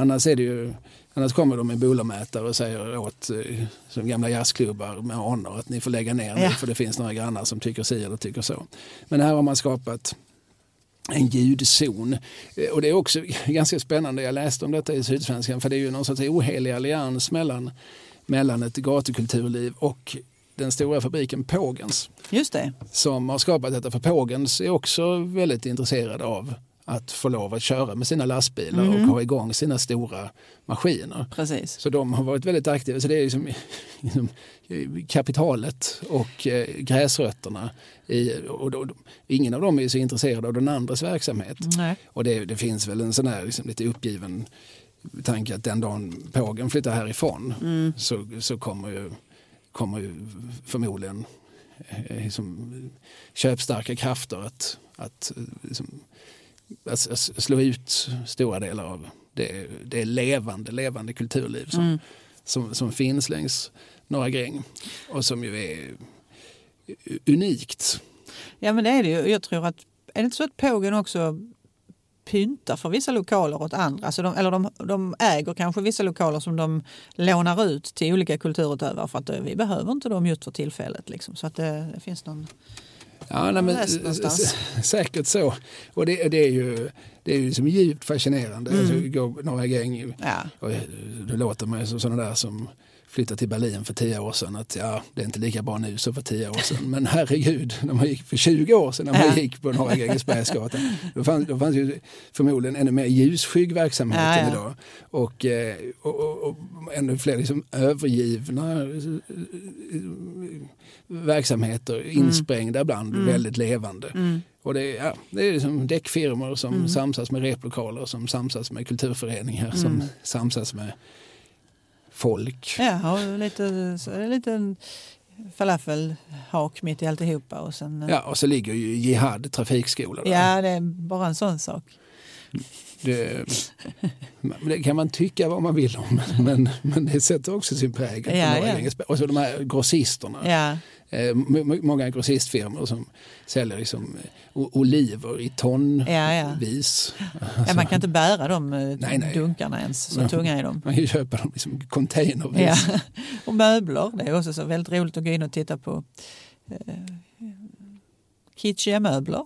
Annars kommer de med bullermätare och säger åt som gamla jazzklubbar med honor att ni får lägga ner nu för det finns några grannar som tycker si eller tycker så. Men här har man skapat en ljudzon. Och det är också ganska spännande. Jag läste om detta i Sydsvenskan för det är ju någon sorts ohelig allians mellan ett gatukulturliv och den stora fabriken Pågens. Just det. Som har skapat detta, för Pågens är också väldigt intresserad av att få lov att köra med sina lastbilar och ha igång sina stora maskiner. Precis. Så de har varit väldigt aktiva. Så det är liksom kapitalet och gräsrötterna. Ingen av dem är så intresserade av den andras verksamhet. Nej. Och det finns väl en sån här liksom lite uppgiven tanke att den dagen Pågen flyttar härifrån så kommer ju förmodligen köpstarka krafter att slå ut stora delar av det levande kulturliv som finns längs Norra Gräng och som ju är unikt. Ja, men det är det ju. Jag tror att är det inte så att Pågen också pyntar för vissa lokaler åt andra? Alltså de äger kanske vissa lokaler som de lånar ut till olika kulturutövare för att vi behöver inte dem just för tillfället. Liksom. Så att det finns någon... Ja, säkert så. Och det är ju som djupt fascinerande. Alltså, gå Norra Gräng och det låter mig som sådana där som flyttade till Berlin för 10 år sedan att det är inte lika bra nu som för 10 år sedan. Men herregud, när man gick för 20 år sedan när man gick på Norra Grängesbergsgatan, då fanns ju förmodligen ännu mer ljusskygg verksamhet än idag. Och ännu fler liksom övergivna verksamheter insprängda ibland, väldigt levande. Och det är liksom däckfirmor som samsas med replokaler, som samsas med kulturföreningar, som samsas med folk. Ja, och lite falafelhak mitt i alltihopa. Och sen, och så ligger ju Jihad trafikskola där. Ja, det är bara en sån sak. Det kan man tycka vad man vill om, men det sätter också sin prägel på Norra Grängesberg. Och så de här grossisterna. Ja. Många grossistfirmor som säljer liksom oliver i tonvis. Ja, man kan inte bära de dunkarna ens, så tunga är de. Man kan ju köpa dem liksom containervis. Ja. Och möbler, det är också så väldigt roligt att gå in och titta på kitschiga möbler.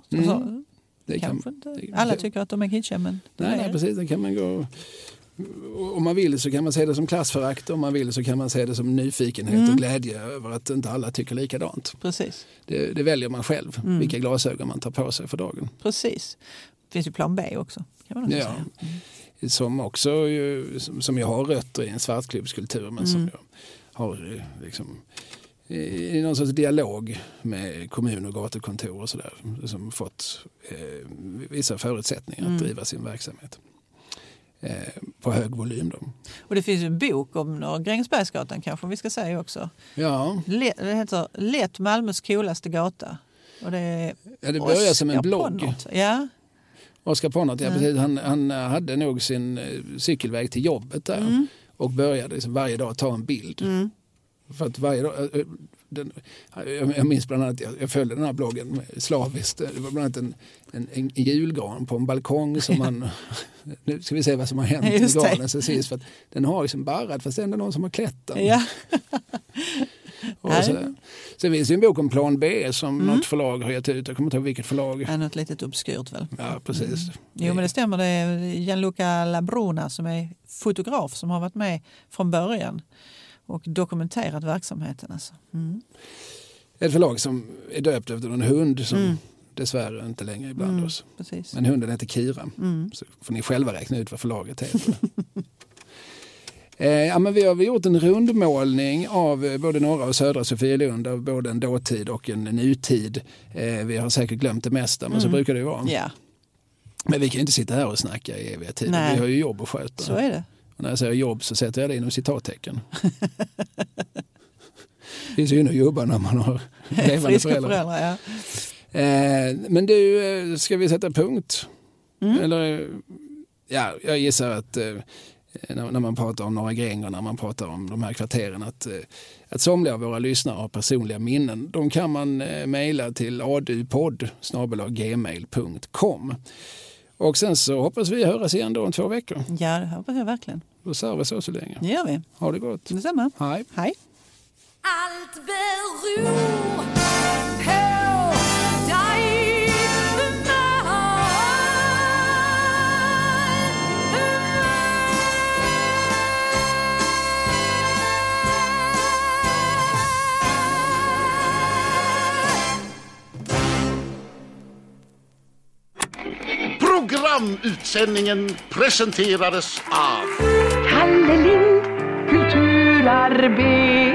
Alla tycker att de är kitschiga, men... Nej, precis, det kan man gå... Om man vill så kan man se det som klassförakt, om man vill så kan man se det som nyfikenhet och glädje över att inte alla tycker likadant. Precis. Det väljer man själv, vilka glasögon man tar på sig för dagen. Precis. Det finns ju plan B också, kan man också säga. Som också som jag har rötter i en svartklubbskultur, men som jag har liksom i någon sorts dialog med kommun- och gatukontor och sådär, som fått vissa förutsättningar att driva sin verksamhet. På hög volym då. Och det finns en bok om Norra Grängesbergsgatan kanske vi ska säga också. Ja. Det heter Lätt Malmös coolaste gata. Och det börjar som en blogg. Ponnert. Ja. Oskar Ponnert, precis. Han hade nog sin cykelväg till jobbet där och började liksom varje dag ta en bild. För att varje dag... Jag minns bland annat, jag följde den här bloggen slaviskt. Det var bland annat en julgran på en balkong som man... Nu ska vi se vad som har hänt med granen precis, för att den har liksom barrat fast det är ändå någon som har klätt den. Ja. Och sen finns det en bok om plan B som något förlag har gett ut. Jag kommer inte ihåg vilket förlag. Ja, något litet obskyrt väl. Ja, precis. Jo, men det stämmer. Det är Gianluca Labruna som är fotograf som har varit med från början och dokumenterat verksamheten. Alltså. Ett förlag som är döpt efter en hund som dessvärre inte längre är bland oss. Precis. Men hunden heter Kira. Så får ni själva räkna ut vad förlaget heter. Men vi har gjort en rundmålning av både norra och södra Sofielund, av både en dåtid och en nutid. Vi har säkert glömt det mesta, men så brukar det ju vara. Ja. Men vi kan ju inte sitta här och snacka i eviga tider. Nej. Vi har ju jobb att sköta. Så är det. Och när jag säger jobb så sätter jag det inom citattecken. Det är synd att jobba när man har levande föräldrar. Ja. Men du, ska vi sätta punkt? Eller, jag gissar att när man pratar om Norra Gräng och när man pratar om de här kvarteren att somliga av våra lyssnare har personliga minnen. De kan man mejla till adupodd@gmail.com. Och sen så hoppas vi höras igen då om 2 veckor. Ja, det hoppas jag verkligen. Då ser vi så länge. Det gör vi. Ha det gott. Detsamma. Hej. Hej. Allt beror på dig. Programutsändningen presenterades av Kalle Lind, kulturarbetare.